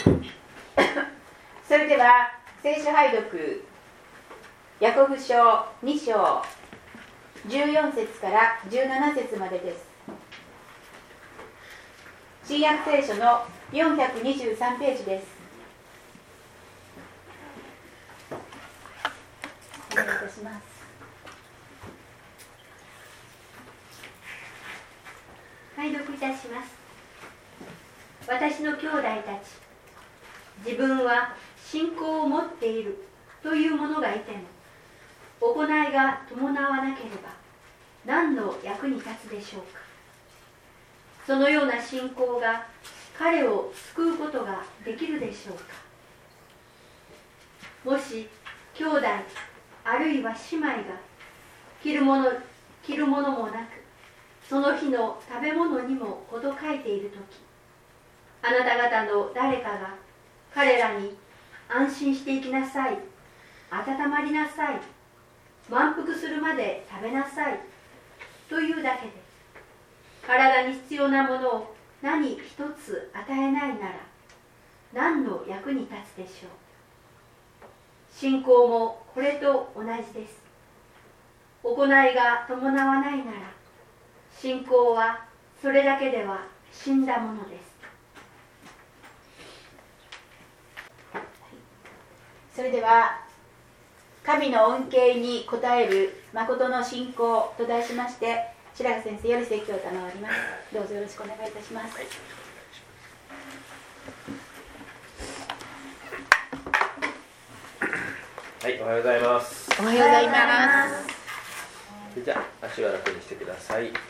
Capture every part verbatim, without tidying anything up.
それでは聖書拝読、ヤコブ書に章じゅうよん節からじゅうなな節までです。新約聖書のよんひゃくにじゅうさんページです。お願いいたします。 拝読いたします。私の兄弟たち、自分は信仰を持っているという者がいても、行いが伴わなければ何の役に立つでしょうか。そのような信仰が彼を救うことができるでしょうか。もし兄弟あるいは姉妹が着るもの、着るものもなく、その日の食べ物にも事欠いているとき、あなた方の誰かが彼らに安心していきなさい、温まりなさい、満腹するまで食べなさいというだけで、体に必要なものを何一つ与えないなら何の役に立つでしょう。信仰もこれと同じです。行いが伴わないなら、信仰はそれだけでは死んだものです。 それでは神の恩恵に応える誠の信仰と題しまして、白髪先生より説教を賜ります。どうぞよろしくお願いいたします。 はい、おはようございます。 おはようございます。 じゃあ足は楽にしてください。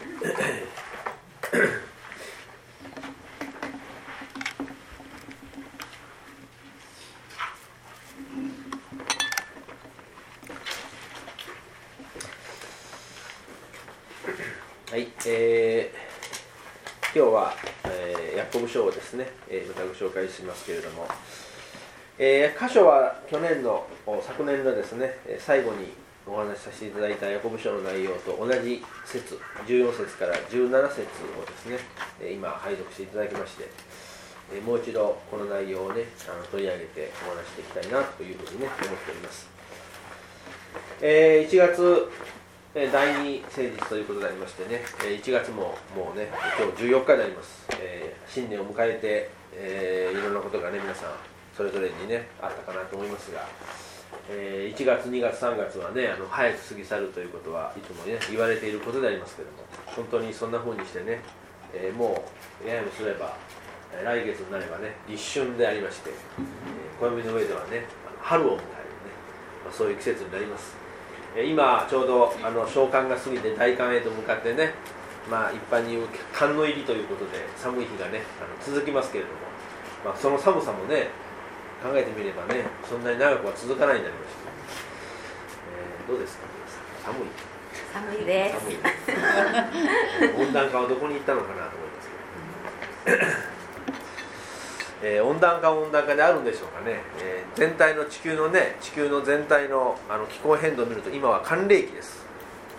はい、えー、今日は、えー、ヤコブ書をですね、えー、またご紹介しますけれども、えー、箇所は去年の昨年のですね最後にお話しさせていただいたヤコブ書の内容と同じ節じゅうよん節からじゅうなな節をですね今拝読していただきまして、もう一度この内容をねあの取り上げてお話していきたいなというふうにね思っております。えー、いちがつだいに聖日ということでありましてね、いちがつももうね今日じゅうよっかになります。えー、新年を迎えて、えー、いろんなことがね皆さんそれぞれにねあったかなと思いますが、えー、いちがつにがつさんがつはねあの早く過ぎ去るということはいつもね言われていることでありますけれども、本当にそんな風にしてね、えー、もうややもすれば来月になればね立春でありまして、えー、暦の上ではね春を迎えるね、まあ、そういう季節になります。えー、今ちょうどあの小寒が過ぎて大寒へと向かってね、まあ一般に言う寒の入りということで寒い日がねあの続きますけれども、まあ、その寒さもね考えてみればねそんなに長くは続かないんでありました。えー、どうですか寒い寒いです。 寒い温暖化はどこに行ったのかなと思いますけど、えー、温暖化は温暖化であるんでしょうかね。えー、全体の地球のね地球の全体の、あの気候変動を見ると今は寒冷期です。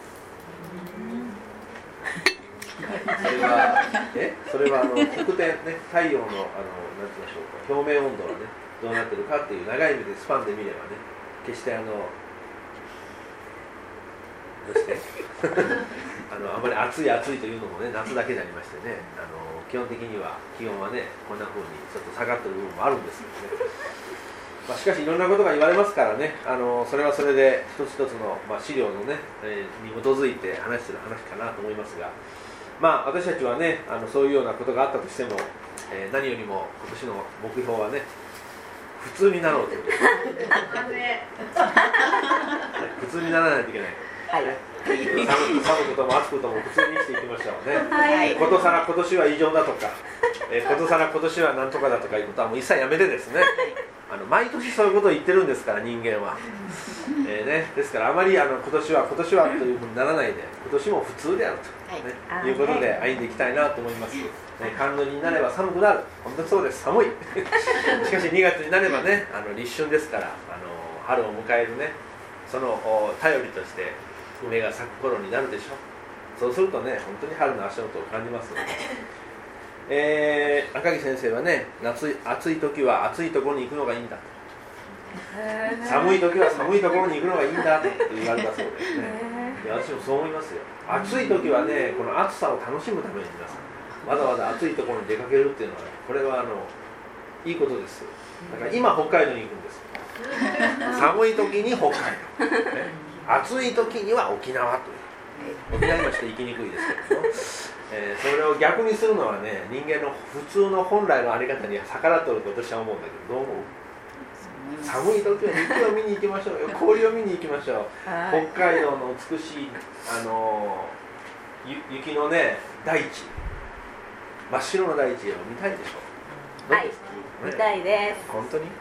それはえそれはあの黒点ね太陽のあのなんて言いましょうか表面温度がねどうなってるかっていう長い目でスパンで見ればね決してあのどうしてあのあまり暑い暑いというのもね夏だけでありましてね、あの基本的には気温はねこんな風にちょっと下がってる部分もあるんですけどね、まあ、しかしいろんなことが言われますからね、あのそれはそれで一つ一つの、まあ、資料のね、えー、に基づいて話してる話かなと思いますが、まあ私たちはねあのそういうようなことがあったとしても、えー、何よりも今年の目標はね普通になろうという普通にならないといけない、はいね、寒, 寒くとも暑くとも普通に生きていきましょうね、はい、ことさら今年は異常だとか、えー、ことさら今年はなんとかだとかいうことはもう一切やめてですね、あの毎年そういうことを言ってるんですから人間は、えーね、ですからあまりあの今年は今年はというふうにならないで今年も普通であると、ねはい、いうことで歩んでいきたいなと思います。寒の入りになれば寒くなる、本当にそうです、寒いしかしにがつになればねあの立春ですから、あの春を迎えるねその頼りとして梅が咲く頃になるでしょう。そうするとね本当に春の足音を感じますので、 えー、赤木先生はね、夏暑い時は暑いところに行くのがいいんだと、寒い時は寒いところに行くのがいいんだって言われたそうですね。いや私もそう思いますよ。暑い時はね、この暑さを楽しむために皆さんわざわざ暑いところに出かけるっていうのは、これはあのいいことです。だから今北海道に行くんです。寒い時に北海道、ね、暑い時には沖縄という、沖縄にまして行きにくいですけども、えー、それを逆にするのはね、人間の普通の本来のあり方に逆らっておると私は思うんだけど、どう思う？寒い時は雪を見に行きましょうよ、氷を見に行きましょう。北海道の美しい、あのー、雪のね大地、真っ白な大地を見たいでしょ。 はい、ね、見たいです。 本当に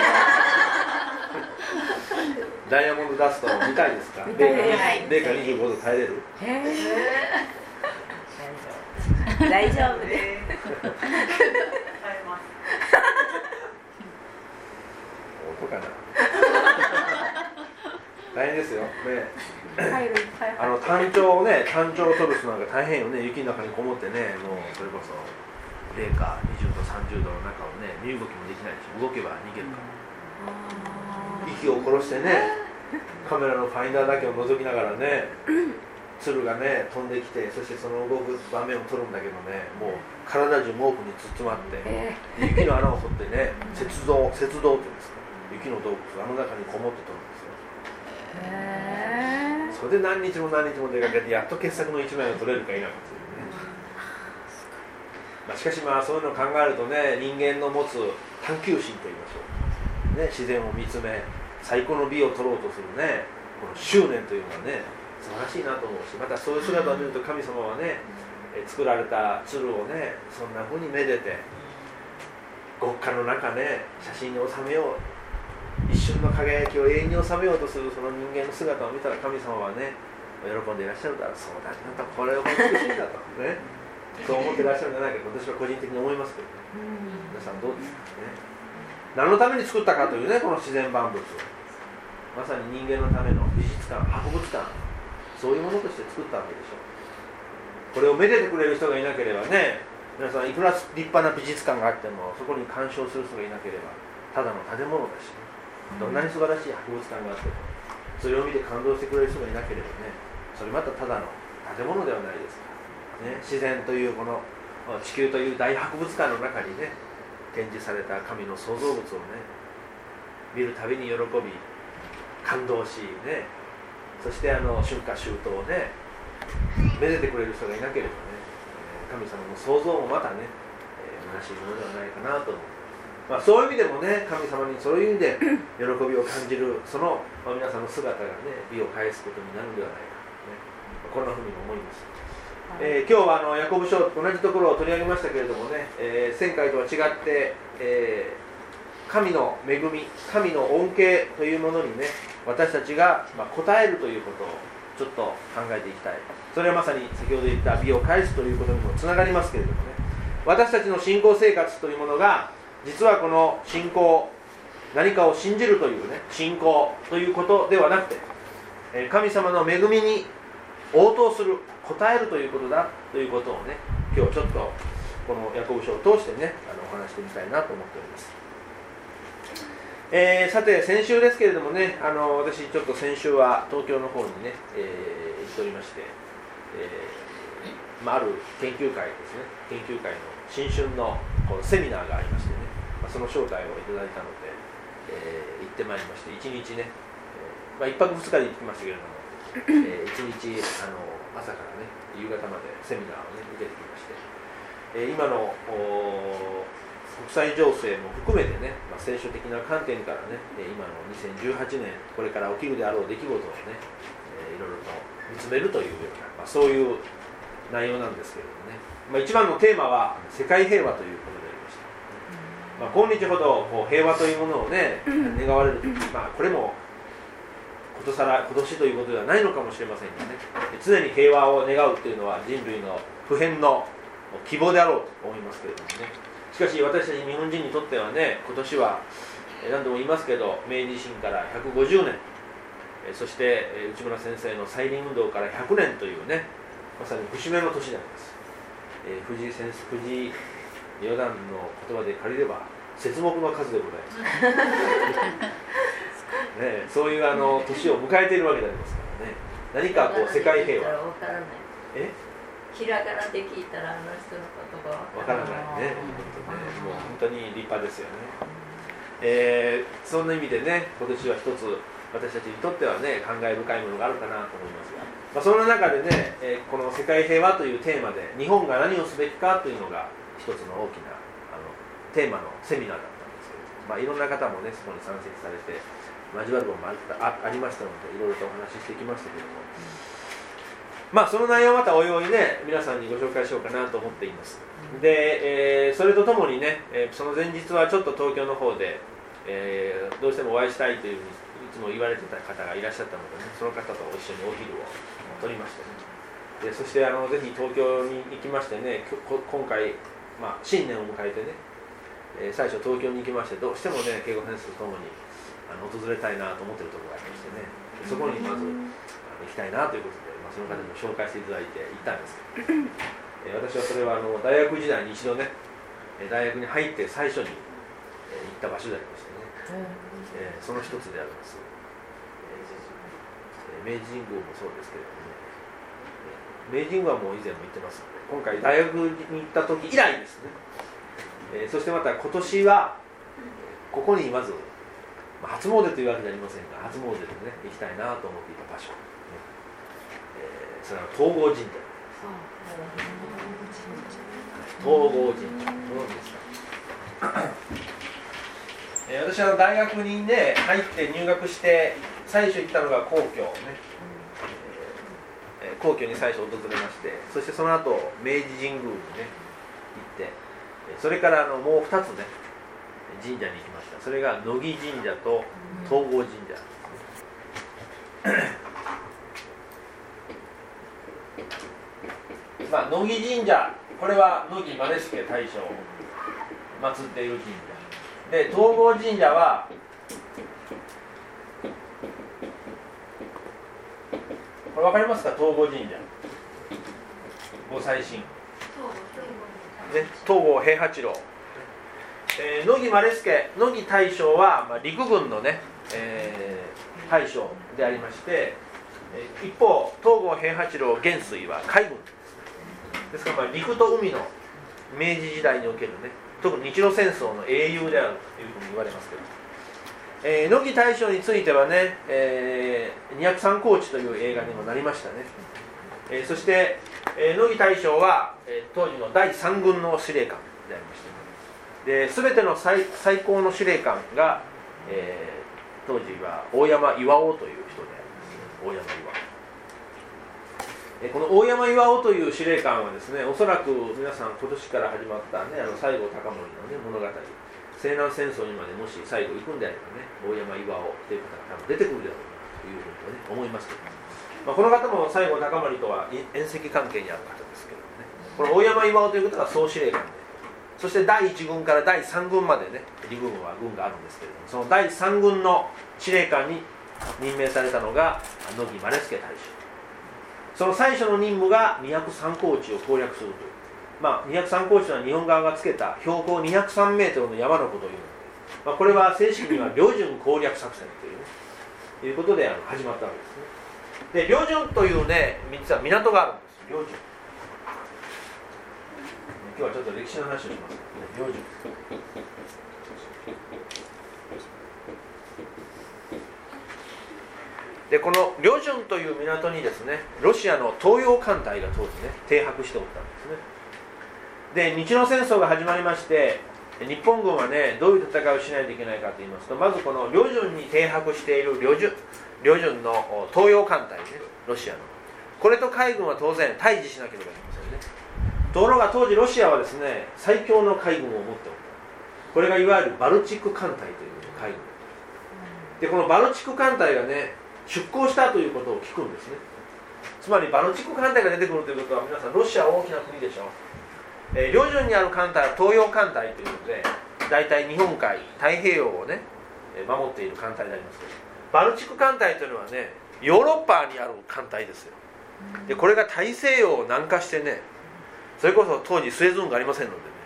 ダイヤモンドダスト見たいですか？零下にじゅうごど耐えれる？ 大丈夫です。 本当かな。大変ですよ。ね、あの単調をね、単調を取る人なんか大変よね。雪の中にこもってね、もうそれこそ零下にじゅうどさんじゅうどの中をね、身動きもできないし、動けば逃げるから。息を殺してね、カメラのファインダーだけを覗きながらね、鶴がね飛んできて、そしてその動く場面を撮るんだけどね、もう体中毛布に包まって、雪の穴を掘ってね、雪道、雪道っていうんですか、雪の洞窟、あの中にこもって撮るんですよ。へー、それで何日も何日も出かけて、やっと傑作の一枚を撮れるか否かというね。まあ、しかしまあそういうのを考えるとね、人間の持つ探求心といいましょう、ね、自然を見つめ最高の美を撮ろうとするね、この執念というのはね、素晴らしいなと思うし、またそういう姿を見ると神様はね、え作られた鶴をね、そんな風にめでて極夏の中ね、写真に収めよう、一瞬の輝きを永遠に収めようとするその人間の姿を見たら、神様はね喜んでいらっしゃるだろう。そうだね、これを美しいんだとね、そう思っていらっしゃるんじゃないかと私は個人的に思いますけどね。皆さんどうですかね。何のために作ったかというね、この自然万物をまさに人間のための美術館、博物館、そういうものとして作ったわけでしょう。これをめでてくれる人がいなければね、皆さんいくら立派な美術館があってもそこに鑑賞する人がいなければただの建物だし、どんなに素晴らしい博物館があってもそれを見て感動してくれる人がいなければね、それまたただの建物ではないですか、ね、自然というこの地球という大博物館の中にね展示された神の創造物をね見るたびに喜び感動しね、そしてあの春夏秋冬をねめでてくれる人がいなければね、神様の創造もまたね、えー、虚しいものではないかなと思う。まあ、そういう意味でもね、神様にそういう意味で喜びを感じるその、まあ、皆さんの姿がね美を返すことになるのではないか、ね、こんなふうに思います。えー、今日はあのヤコブ書同じところを取り上げましたけれどもね、えー、前回とは違って、えー、神の恵み、神の恩恵というものにね私たちが、まあ、応えるということをちょっと考えていきたい。それはまさに先ほど言った美を返すということにもつながりますけれどもね、私たちの信仰生活というものが実はこの信仰、何かを信じるというね信仰ということではなくて、神様の恵みに応答する、応えるということだということをね、今日ちょっとこのヤコブ書を通してねあのお話してみたいなと思っております。えー、さて先週ですけれどもね、あの私ちょっと先週は東京の方にね、えー、行っておりまして、えーまあ、ある研究会ですね、研究会の新春のこのセミナーがありましてね、まあ、その招待をいただいたので、えー、行ってまいりまして、いちにちね、えーまあ、いっぱくふつかで行ってきましたけれども、えー、いちにちあの朝からね夕方までセミナーをね受けてきまして、えー、今の国際情勢も含めてね、まあ、聖書的な観点からね、今のにせんじゅうはちねんこれから起きるであろう出来事をね、えー、いろいろと見つめるというような、まあ、そういう内容なんですけれどもね、まあ、一番のテーマは世界平和ということでありました。まあ、今日ほどこう平和というものをね願われるとき、まあ、これもことさら今年ということではないのかもしれませんがね、常に平和を願うというのは人類の普遍の希望であろうと思いますけれどもね。しかし私たち日本人にとってはね、今年は何度も言いますけど明治維新からひゃくごじゅうねん、そして内村先生の再臨運動からひゃくねんというね、まさに節目の年であります。藤井先生、藤井余談の言葉で借りれば節目の数でございますね、そういうあの年を迎えているわけでありますからね。何かこう世界平和わからない。 えひらがなで聞いたらあの人のことがわからないね。もう本当に立派ですよね。えー、そんな意味でね、今年は一つ私たちにとってはね、感慨深いものがあるかなと思いますが、まあ、その中でね、えー、この世界平和というテーマで日本が何をすべきかというのが一つの大きなあのテーマのセミナーだったんですけど、まあ、いろんな方もねそこに参席されて交わるものも あ, あ, ありましたので、いろいろとお話ししてきましたけども、まあその内容はまたおいおいね皆さんにご紹介しようかなと思っています。で、えー、それとともにね、えー、その前日はちょっと東京の方で、えー、どうしてもお会いしたいというふうにいつも言われてた方がいらっしゃったのでね、その方と一緒にお昼を取りましてね、でそしてあのぜひ東京に行きましてね、今回、まあ、新年を迎えてね、えー、最初東京に行きまして、どうしてもね慶吾先生とともにあの訪れたいなと思っているところがありましてね、そこにまずあの行きたいなということで、まあ、その方にも紹介していただいて行ったんですけど、えー、私はそれはあの大学時代に一度ね大学に入って最初に、えー、行った場所でありましてね、えー、その一つであります、えー、明治神宮もそうですけれどもね、明治神宮はもう以前も行ってますので、今回大学に行った時以来ですね、えー、そしてまた今年はここにまずまあ、初詣というわけではありませんが、初詣でね行きたいなと思っていた場所、ねえー、それは東郷神社です。東郷神社、どうですか。えー、私は大学にね入って入学して最初行ったのが皇居ね、えー、皇居に最初訪れまして、そしてその後明治神宮にね行って、それからあのもうふたつね神社に行きました。それが乃木神社と東郷神社、まあ、乃木神社、これは乃木万助大将を祀っている神社で、東郷神社はこれ分かりますか。東郷神社ご祭神、ね、東郷平八郎、えー、乃木万助、乃木大将は、まあ、陸軍のね、えー、大将でありまして、えー、一方東郷平八郎元帥は海軍ですから、まあ、陸と海の明治時代におけるね、特に日露戦争の英雄であるというふうに言われますけど、えー、乃木大将についてはね、えー、にひゃくさん高地という映画にもなりましたね、えー、そして、えー、乃木大将は、えー、当時のだいさん軍の司令官でありましたね。で全ての 最, 最高の司令官が、えー、当時は大山巌という人であります、ね、大山巌、えー、この大山巌という司令官はですね、おそらく皆さん今年から始まった、ね、あの西郷隆盛の、ね、物語、西南戦争にまでもし最後行くんであればね、大山巌という方が多分出てくるだろうというふうに、ね、思いますけど、まあ、この方も西郷隆盛とは縁戚関係にある方ですけどね、この大山巌という方が総司令官で、そしてだいいち軍からだいさん軍までね、陸軍は軍があるんですけれども、そのだいさん軍の司令官に任命されたのが乃木万助大将。その最初の任務がにひゃくさん高地を攻略するという、まあ、にひゃくさん高地というのは日本側がつけた標高にひゃくさんメートルの山のことを言うので、まあ、これは正式には旅順攻略作戦という、ね、いうことであの始まったわけですね。で、旅順というね、実は港があるんです。旅順、今日はちょっと歴史の話をします。旅順、でこの旅順という港にですね、ロシアの東洋艦隊が当時ね停泊しておったんですね。で日露戦争が始まりまして、日本軍はねどういう戦いをしないといけないかと言いますと、まずこの旅順に停泊している旅順、旅順の東洋艦隊ね、ロシアのこれと海軍は当然対峙しなければいけませんね。ところが当時ロシアはですね、最強の海軍を持っておった。これがいわゆるバルチック艦隊という海軍で、このバルチック艦隊がね出港したということを聞くんですね。つまりバルチック艦隊が出てくるということは、皆さんロシアは大きな国でしょう、えー、旅順にある艦隊は東洋艦隊ということで、大体日本海太平洋をね守っている艦隊でありますけど、バルチック艦隊というのはねヨーロッパにある艦隊ですよ。でこれが大西洋を南下してね、それこそ当時スエズ運河ありませんのでね、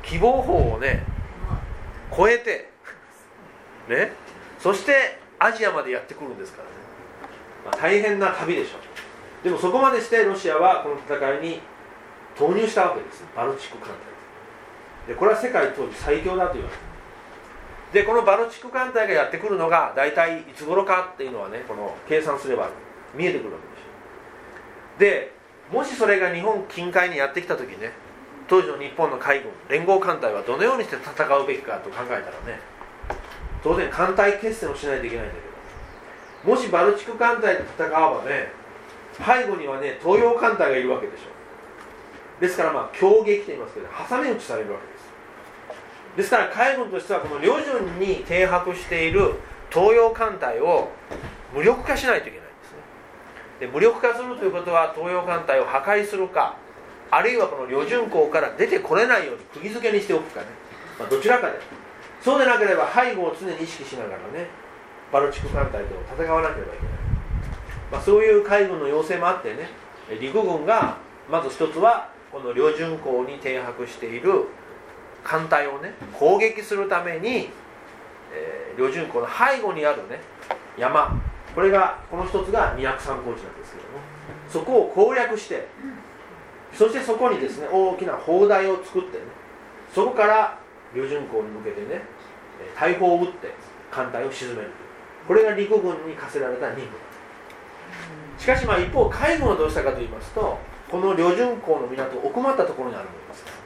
希望峰をね越えてね、そしてアジアまでやってくるんですからね、まあ、大変な旅でしょう。でもそこまでしてロシアはこの戦いに投入したわけです。バルチク艦隊で、これは世界当時最強だと言われている。でこのバルチク艦隊がやってくるのが大体いつ頃かっていうのはね、この計算すれば見えてくるわけでしょう。でもしそれが日本近海にやってきた時ね、当時の日本の海軍連合艦隊はどのようにして戦うべきかと考えたらね、当然艦隊決戦をしないといけないんだけど、もしバルチク艦隊と戦わばね、背後にはね東洋艦隊がいるわけでしょう。ですからまあ強撃と言いますけど挟み撃ちされるわけです。ですから海軍としてはこの旅順に停泊している東洋艦隊を無力化しないといけないんですね。で無力化するということは東洋艦隊を破壊するか、あるいはこの旅順港から出てこれないように釘付けにしておくかね、まあ、どちらかで。そうでなければ背後を常に意識しながらねバルチク艦隊と戦わなければいけない、まあ、そういう海軍の要請もあってね、陸軍がまず一つはこの旅順港に停泊している艦隊をね攻撃するために、えー、旅順港の背後にあるね山、これがこの一つが二百三高地なんですけども、そこを攻略して、そしてそこにですね大きな砲台を作ってね、そこから旅順港に向けてね大砲を撃って艦隊を沈める。これが陸軍に課せられた任務。しかしまあ一方海軍はどうしたかと言いますと、この旅順港の港奥まったところにあるものですから、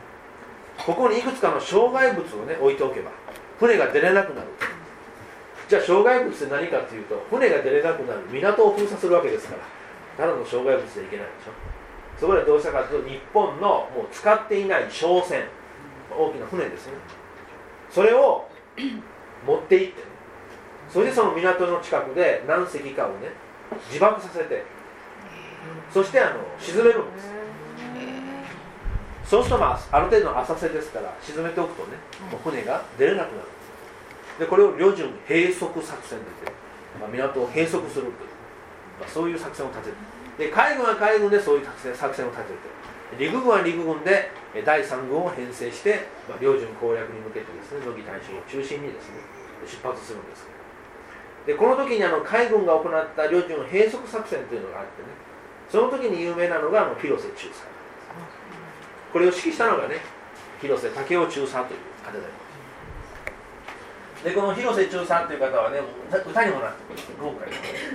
ここにいくつかの障害物をね置いておけば船が出れなくなる。じゃあ障害物って何かというと、船が出れなくなる港を封鎖するわけですから、ただの障害物でいけないでしょ。そこでどうしたかというと、日本のもう使っていない商船、大きな船ですね、それを持って行って、ね、それでその港の近くで何隻かをね自爆させて、そしてあの沈めるんです。そうすると、まあ、ある程度の浅瀬ですから沈めておくとね、もう船が出れなくなる。でこれを旅順閉塞作戦で、まあ、港を閉塞するという、まあ、そういう作戦を立てる。で海軍は海軍でそういう作戦を立てて、陸軍は陸軍でだいさん軍を編成して、まあ、旅順攻略に向けてですね、乃木大将を中心にですね出発するんです。でこの時にあの海軍が行った旅順閉塞作戦というのがあってね、その時に有名なのがあの広瀬中佐。これを指揮したのがね広瀬武雄中佐という方であります。でこの広瀬中佐という方はね歌にもなって豪華に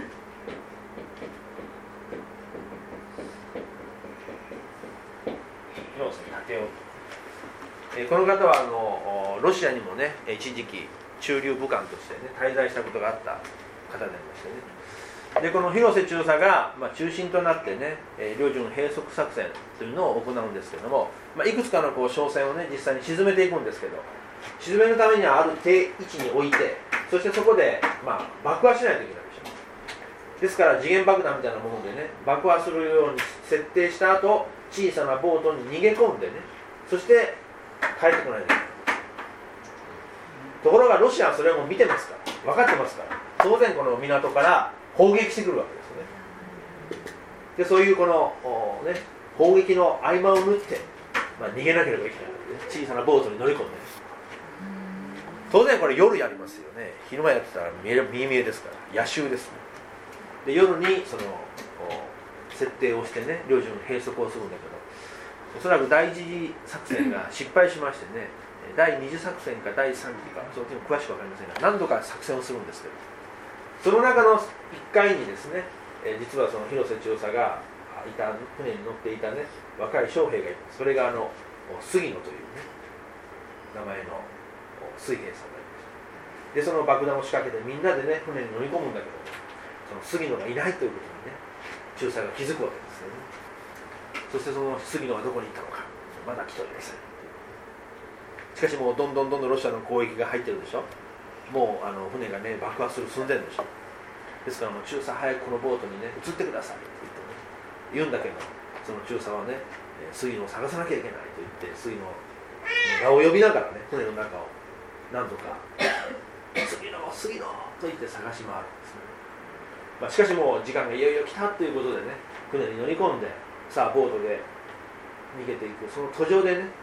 広瀬武雄、えこの方はあのロシアにもね一時期駐留武官としてね滞在したことがあった方でありましてね。でこの広瀬中佐が、まあ、中心となってね旅順閉塞作戦というのを行うんですけども、まあ、いくつかのこう商船をね実際に沈めていくんですけど、沈めるためにはある定位置に置いて、そしてそこで、まあ、爆破しないといけないでしょ。ですから時限爆弾みたいなものでね爆破するように設定した後、小さなボートに逃げ込んでね、そして帰ってこないといけない。ところがロシアはそれをもう見てますから分かってますから、当然この港から砲撃してくるわけですね。でそういうこの、ね、砲撃の合間を縫って、まあ、逃げなければいけないので、ね、小さなボートに乗り込んで、ね、当然これ夜やりますよね。昼間やってたら見え見え見えですから野襲ですね。で夜にその設定をしてね旅順閉塞をするんだけど、おそらく第一次作戦が失敗しましてね第二次作戦か第三次かその時も詳しく分かりませんが何度か作戦をするんですけど、その中のいっかいにですね、えー、実はその広瀬中佐がいた船に乗っていたね若い将兵がいます。それがあの杉野というね名前の水兵さんがいます。でその爆弾を仕掛けてみんなでね船に乗り込むんだけど、その杉野がいないということにね中佐が気づくわけですよね。そしてその杉野はどこに行ったのか、まだ来ておりません。しかしもうどんどんどんどんロシアの攻撃が入ってるでしょ。もうあの船がね爆破する寸前でしょ。ですからもう中佐早くこのボートにね移ってくださいって言ってね言うんだけど、その中佐はね杉野を探さなきゃいけないと言って杉野の名を呼びながらね船の中を何度か杉野杉野と言って探し回るんですね。まあ、しかしもう時間がいよいよ来たということでね船に乗り込んで、さあボートで逃げていくその途上でね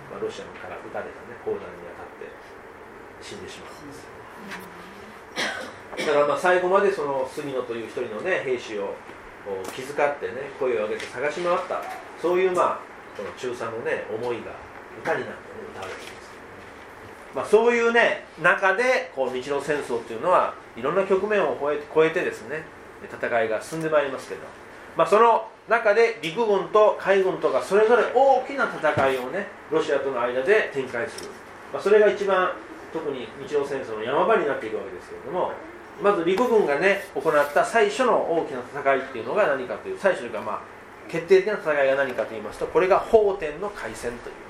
まあ、ロシアから撃たれた、ね、砲弾に当たって死んでしまうんですよ。だからまあ最後までその杉野という一人の、ね、兵士を気遣ってね声を上げて探し回った、そういうまあこの中佐のね思いが歌になってね歌われています。まあ、そういうね中でこう日露戦争というのはいろんな局面を超えて、超えてですね戦いが進んでまいりますけど、まあ、その中で陸軍と海軍とかそれぞれ大きな戦いをねロシアとの間で展開する、まあ、それが一番特に日露戦争の山場になっていくわけですけれども、まず陸軍がね行った最初の大きな戦いっていうのが何かという、最初というかまあ決定的な戦いが何かと言いますと、これが奉天の海戦という、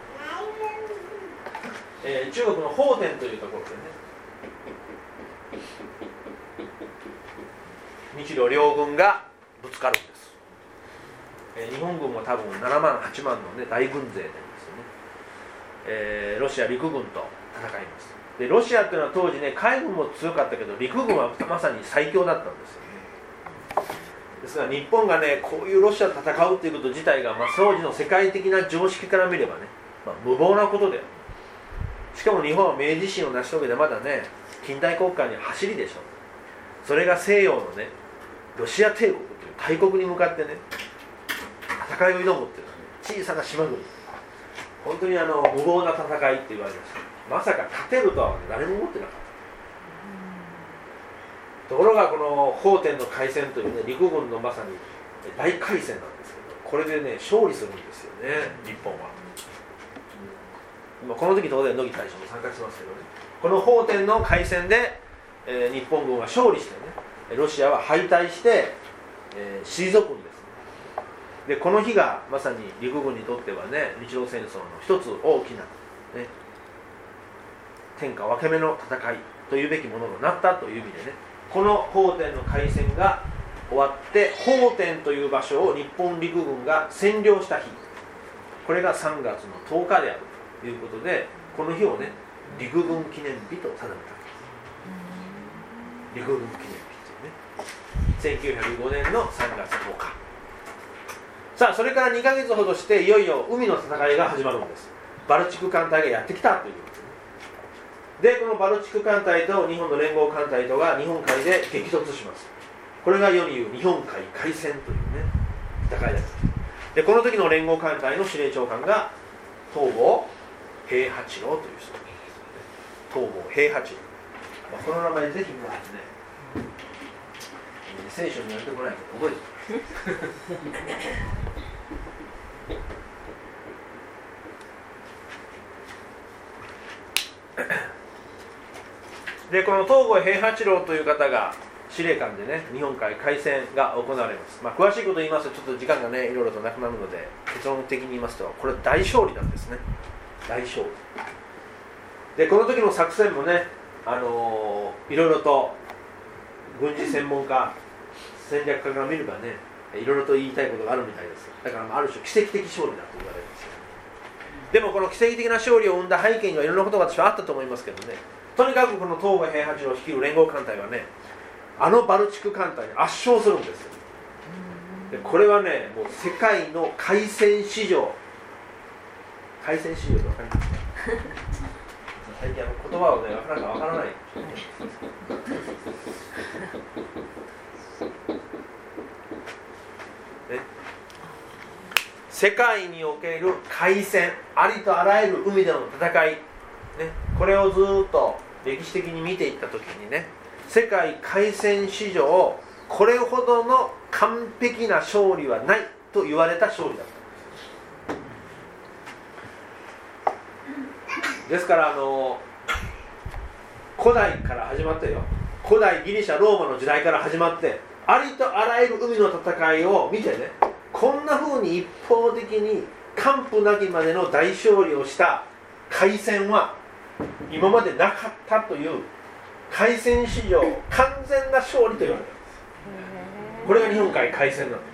えー、中国の奉天というところでね日露両軍がぶつかるんです、えー、日本軍も多分ななまんはちまんの、ね、大軍勢でですね、えー、ロシア陸軍と戦います。でロシアというのは当時ね海軍も強かったけど陸軍はまさに最強だったんですよね。ですから日本がねこういうロシアと戦うということ自体が、まあ、当時の世界的な常識から見ればね、まあ、無謀なことで、しかも日本は明治維新を成し遂げてまだね近代国家に走りでしょ。それが西洋のねロシア帝国という大国に向かってね戦いを挑むっていうのは、ね、小さな島国、本当にあの無謀な戦いって言われました。まさか勝てるとは誰も思ってなかった。ところがこの奉天の海戦というね陸軍のまさに大海戦なんですけど、これでね勝利するんですよね日本は。今この時当然乃木大将も参加しますけどね、この奉天の海戦で、えー、日本軍は勝利してねロシアは敗退して、えー、退くんですね。でこの日がまさに陸軍にとってはね日露戦争の一つ大きな、ね、天下分け目の戦いというべきものになったという意味でね、この奉天の海戦が終わって奉天という場所を日本陸軍が占領した日、これがさんがつのとおかであるということで、この日をね陸軍記念日と定めたわけです。陸軍記念日というねせんきゅうひゃくごねんのさんがつとおか。さあそれからにかげつほどしていよいよ海の戦いが始まるんです。バルチク艦隊がやってきたということで、このバルチク艦隊と日本の連合艦隊とが日本海で激突します。これが世に言う日本海海戦というね戦いです。でこの時の連合艦隊の司令長官が東郷平八郎という人です。東郷平八郎、まあ、この名前ぜひ皆さんね聖書にやってこないけど覚えてくださいでこの東郷平八郎という方が司令官でね日本海海戦が行われます。まあ、詳しいことを言いますとちょっと時間がねいろいろとなくなるので結論的に言いますとこれ大勝利なんですね。大勝利でこの時の作戦もね、あのー、いろいろと軍事専門家戦略家から見ればねいろいろと言いたいことがあるみたいです。だからある種奇跡的勝利だと言われますよ。でもこの奇跡的な勝利を生んだ背景にはいろんなことが私はあったと思いますけどね、とにかくこの東郷平八郎率いる連合艦隊はねあのバルチク艦隊に圧勝するんですよ。でこれはねもう世界の海戦史上、海戦史上って分かりますか最近あの言葉をねなかなか分からないね、世界における海戦、ありとあらゆる海での戦い、ね、これをずっと歴史的に見ていったときにね世界海戦史上これほどの完璧な勝利はないと言われた勝利だった。ですからあの古代から始まってよ、古代ギリシャローマの時代から始まってありとあらゆる海の戦いを見てねこんな風に一方的に完膚なきまでの大勝利をした海戦は今までなかったという海戦史上完全な勝利と言われたんです。これが日本海海戦なんです。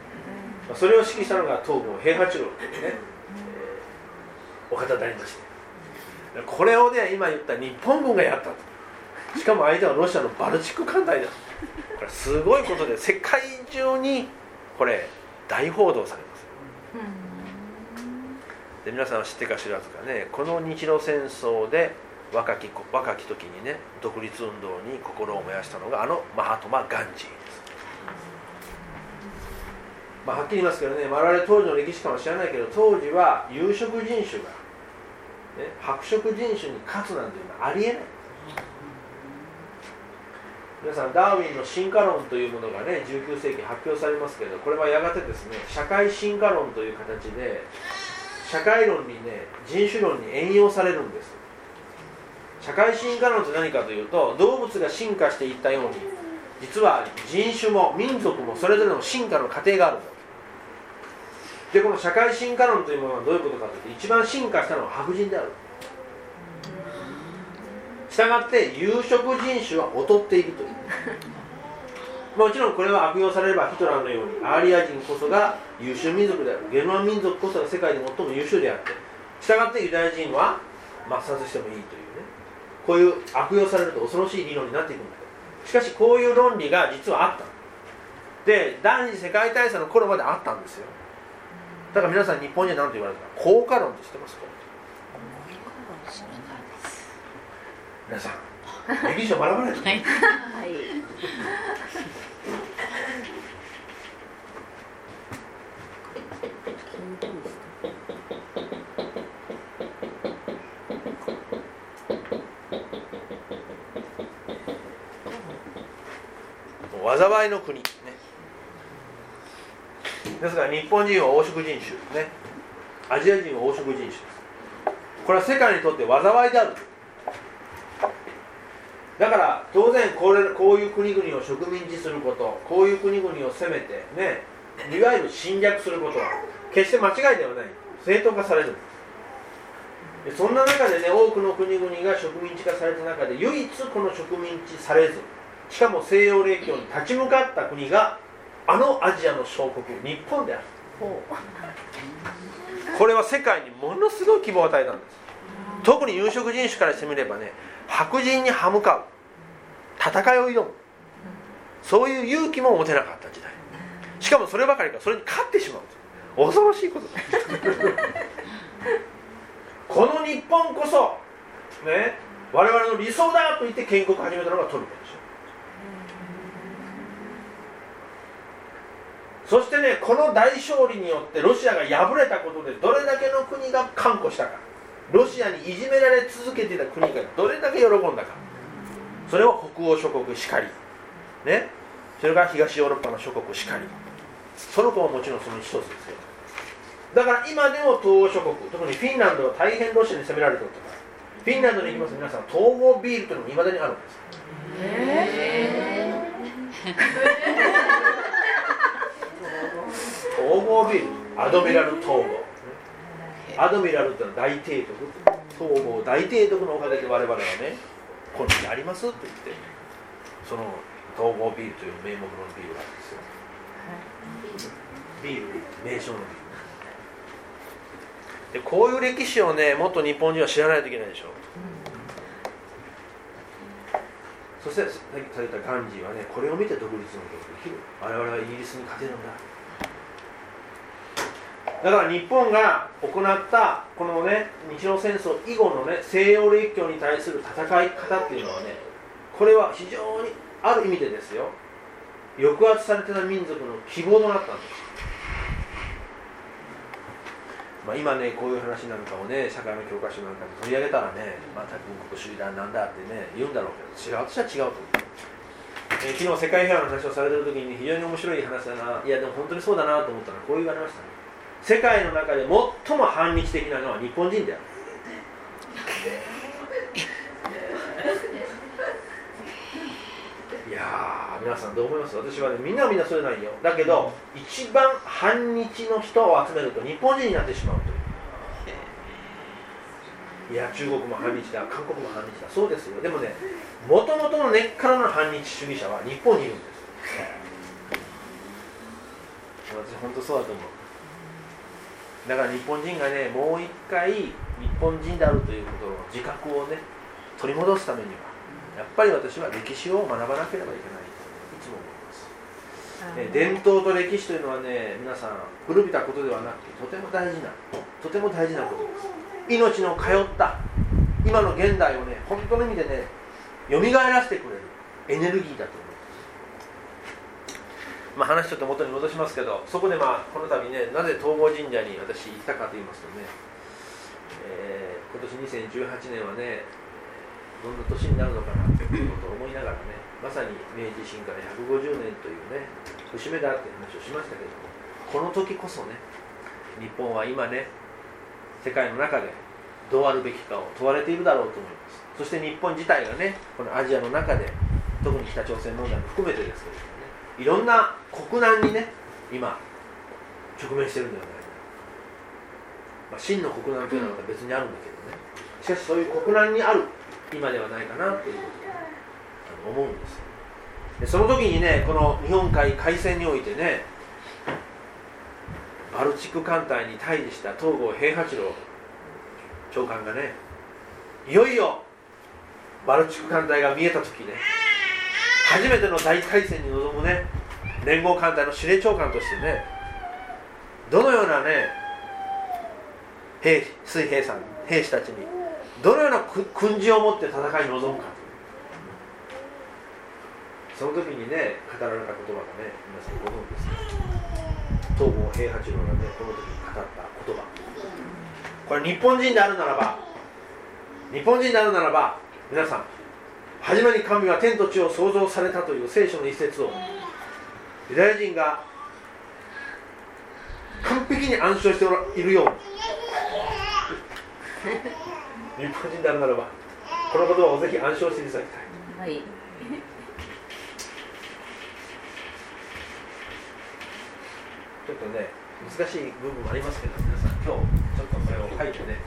それを指揮したのが東郷平八郎というね、えー、お方でありまして、これをね今言った日本軍がやったと。しかも相手はロシアのバルチク艦隊だ。これすごいことで世界中にこれ大報道されます。 で皆さんは知ってか知らずかね、この日露戦争で若き若き時にね独立運動に心を燃やしたのがあのマハトマ・ガンジーです。まあ、はっきり言いますけどね、我々当時の歴史観は知らないけど、当時は有色人種が、ね、白色人種に勝つなんていうのはありえない。皆さんダーウィンの進化論というものがねじゅうきゅうせいき発表されますけど、これはやがてですね社会進化論という形で社会論にね人種論に援用されるんです。社会進化論って何かというと、動物が進化していったように実は人種も民族もそれぞれの進化の過程があるんだ。でこの社会進化論というものはどういうことかというと、一番進化したのは白人である。したがって有色人種は劣っているというもちろんこれは悪用されればヒトラーのようにアーリア人こそが優秀民族である、ゲルマン民族こそが世界で最も優秀であって、したがってユダヤ人は抹殺してもいいというね、こういう悪用されると恐ろしい理論になっていくんだけど、しかしこういう論理が実はあった。で第二次世界大戦の頃まであったんですよ。だから皆さん日本人は何と言われるか、効果論って知ってますか？皆さん歴史を学ばないと、はい、災いの国ね。ですから日本人は黄色人種ね、アジア人は黄色人種です。これは世界にとって災いである。だから当然これこういう国々を植民地すること、こういう国々を攻めてね、いわゆる侵略することは決して間違いではない、正当化される。でそんな中でね、多くの国々が植民地化された中で唯一この植民地されず、しかも西洋列強に立ち向かった国があのアジアの小国日本である。これは世界にものすごい希望を与えたんです。特に有色人種からしてみればね、白人に歯向かう、戦いを挑む、そういう勇気も持てなかった時代。しかもそればかりか、それに勝ってしまう、恐ろしいことだこの日本こそね、我々の理想だと言って建国を始めたのがトルコでしょ。そしてね、この大勝利によってロシアが敗れたことでどれだけの国が歓呼したか、ロシアにいじめられ続けていた国がどれだけ喜んだか、それを北欧諸国しかり、ね、それから東ヨーロッパの諸国しかり、トルコももちろんその一つですよ。だから今でも東欧諸国、特にフィンランドは大変ロシアに攻められているとか、フィンランドに行きます皆さん、統合ビールというのもいまだにあるんです。えー、統合ビール、アドミラル統合、アドミラルというのは大帝国、統合大帝国のおかげで我々はね、ここにありますと言って、その統合ビールという名目のビールがあるんですよ。ビール、名称のビールで、こういう歴史をね、もっと日本人は知らないといけないでしょう。そしてされたガンジーはね、これを見て独立のことができる。我々はイギリスに勝てるんだ。だから日本が行ったこのね、日露戦争以後のね、西洋列強に対する戦い方っていうのはね、これは非常にある意味でですよ、抑圧されてた民族の希望となったんです。まあ、今ね、こういう話なんかをね、社会の教科書なんかで取り上げたらね、また軍国主義だなんだってね言うんだろうけど、違う、私は違うと思う。えー、昨日世界平和の話をされてる時に非常に面白い話だな、いやでも本当にそうだなと思ったらこう言われましたね。世界の中で最も反日的なのは日本人である。いやー、皆さんどう思います？私はね、みんなはみんなそうじゃないよ。だけど一番反日の人を集めると日本人になってしまうという。いや、中国も反日だ、韓国も反日だ、そうですよ。でもね、もともとの根っからの反日主義者は日本にいるんです。私本当そうだと思う。だから日本人がね、もう一回日本人であるということの自覚をね、取り戻すためにはやっぱり私は歴史を学ばなければいけないといつも思います。 ね、伝統と歴史というのはね、皆さん古びたことではなくてとても大事なとても大事なことです。命の通った今の現代をね、本当の意味でね、蘇らせてくれるエネルギーだと思います。まあ、話ちょっと元に戻しますけど、そこでまあこの度ね、なぜ東郷神社に私行ったかと言いますとね、えー、今年にせんじゅうはちねんはね、どんな年になるのかなということを思いながらね、まさに明治維新からひゃくごじゅうねんというね、節目だって話をしましたけども、この時こそね、日本は今ね、世界の中でどうあるべきかを問われているだろうと思います。そして日本自体がね、このアジアの中で、特に北朝鮮問題も含めてですけれどもね、いろんな国難にね、今直面しているのではないか、まあ、真の国難というのはまた別にあるんだけどね、しかしそういう国難にある今ではないかなということを思うんです。でその時にね、この日本海海戦においてね、バルチック艦隊に対峙した東郷平八郎長官がね、いよいよバルチック艦隊が見えた時ね、初めての大海戦に臨むね、連合艦隊の司令長官としてね、どのようなね、兵水兵さん兵士たちにどのような訓示を持って戦いに臨むか、その時にね語られた言葉がね、皆さんご存知ですか。東郷平八郎がね、この時に語った言葉、これ日本人であるならば日本人であるならば皆さん、初めに神は天と地を創造されたという聖書の一節をユダヤ人が完璧に暗唱しているように日本人であるならばこの言葉をぜひ暗唱していただきたい。はい、ちょっとね難しい部分もありますけど、皆さん今日ちょっとこれを書いてね、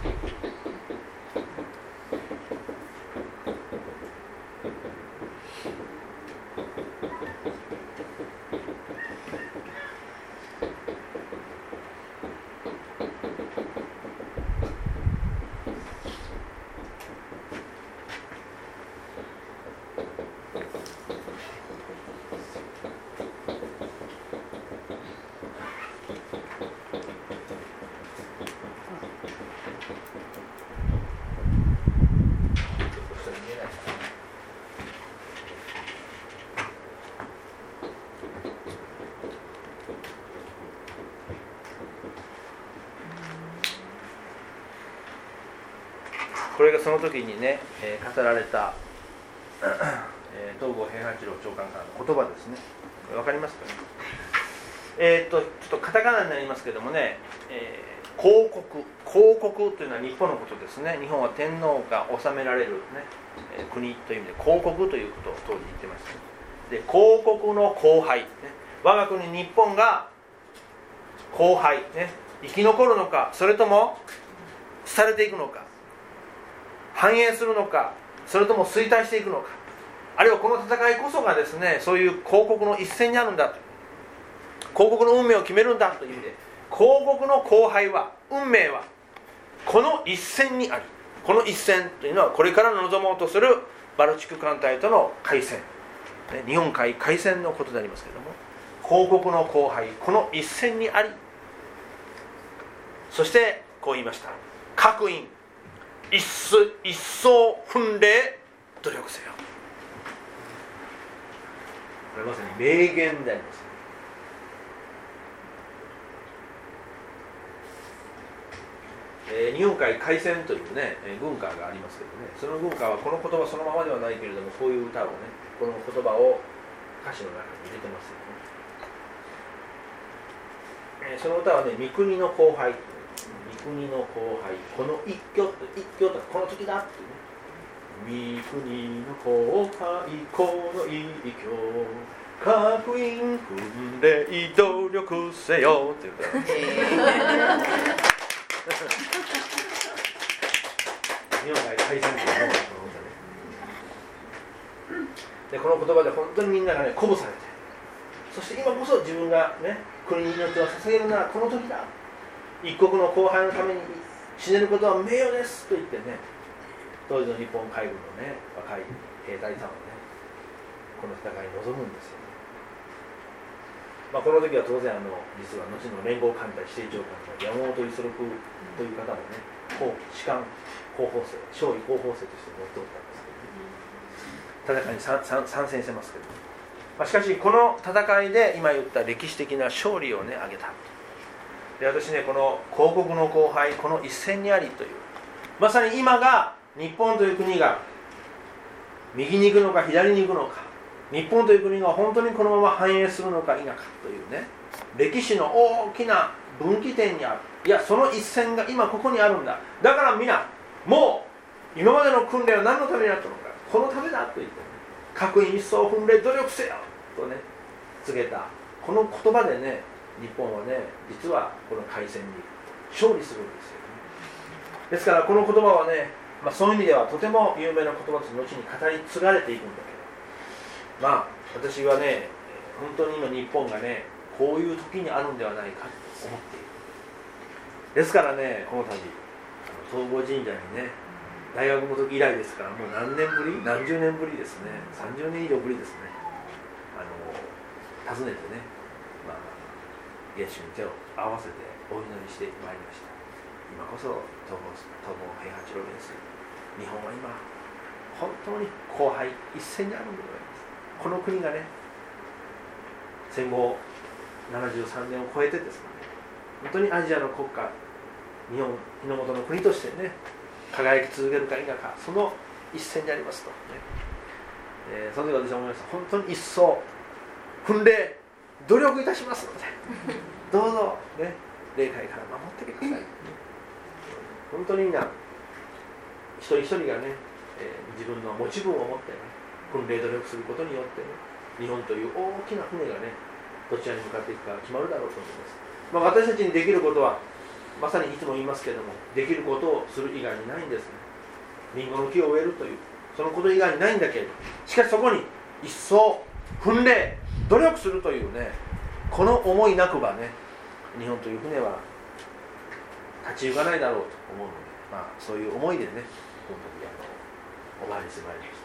これがその時にね、えー、語られた、えー、東郷平八郎長官からの言葉ですね。これ分かりますかね。えー、っとちょっとカタカナになりますけどもね、えー、広告広告というのは日本のことですね。日本は天皇が治められる、ねえー、国という意味で広告ということを当時言ってました。で、広告の荒廃、ね、我が国日本が荒廃、ね、生き残るのか、それとも廃れていくのか、繁栄するのか、それとも衰退していくのか、あるいはこの戦いこそがですね、そういう広告の一線にあるんだと、広告の運命を決めるんだという意味で、広告の荒廃は、運命はこの一線にあり、この一線というのはこれから望もうとするバルチック艦隊との海戦、日本海海戦のことでありますけれども、広告の荒廃、この一線にあり、そしてこう言いました。各員一一層奮励努力せよ。これまさに名言であります。えー、日本海海戦というね、えー、軍歌がありますけどね、その軍歌はこの言葉そのままではないけれども、こういう歌をね、この言葉を歌詞の中に入れてますよね。えー、その歌はね、三国の荒廃、三国の荒廃、この一挙と一挙とこの時だっていうね、三国の荒廃、この一挙、各員奮励努力せよっていう歌、日本海海戦というのがで、この言葉で本当にみんながね鼓舞されて、そして今こそ自分がね国に命を捧げるならこの時だ、一国の荒廃のために死ねることは名誉ですと言ってね、当時の日本海軍のね若い兵隊さんはねこの戦いに臨むんですよ。 まあ、この時は当然あの実は後の連合艦隊司令長官の山本五十六という方もね、士官候補生、少尉候補生として乗っておったんですけどね、戦いに参戦してますけど、まあ、しかしこの戦いで今言った歴史的な勝利をね挙げた。で私ね、この広国の荒廃、この一戦にありという、まさに今が日本という国が右に行くのか左に行くのか、日本という国が本当にこのまま繁栄するのか否かというね、歴史の大きな分岐点にある。いや、その一線が今ここにあるんだ。だから皆もう今までの訓練は何のためにあったのか、このためだと言って、ね、各員一層奮励努力せよとね告げたこの言葉でね、日本はね実はこの開戦に勝利するんですよ、ね、ですからこの言葉はね、まあ、そういう意味ではとても有名な言葉として後に語り継がれていくんだけど、まあ私はね本当に今日本がねこういう時にあるんではないかと思っている。ですからね、この度東郷神社にね、大学の時以来ですから、もう何年ぶり何十年ぶりですね、さんじゅうねん以上ぶりですね、あの訪ねてね、まあ、元首に手を合わせてお祈りしてまいりました。今こそ東郷平八郎元帥、日本は今本当に荒廃一線にあるんでございます。この国がね、戦後ななじゅうさんねんを超えてですね、本当にアジアの国家、日本日の本の国としてね輝き続けるか否か、その一線にありますと、ねえー、その時私は思いました。本当に一層奮励努力いたしますのでどうぞ、ね、霊界から守ってください。本当にみんな一人一人がね、えー、自分の持ち分を持ってね奮励努力することによってね、日本という大きな船がねどちらに向かっていくか決まるだろうと思います。まあ、私たちにできることはまさにいつも言いますけれども、できることをする以外にないんですね。リンゴの木を植えるというそのこと以外にないんだけれど、しかしそこに一層奮励努力するというね、この思いなくばね日本という船は立ち行かないだろうと思うので、まあ、そういう思いでねこの時あのお参りしてまいりました。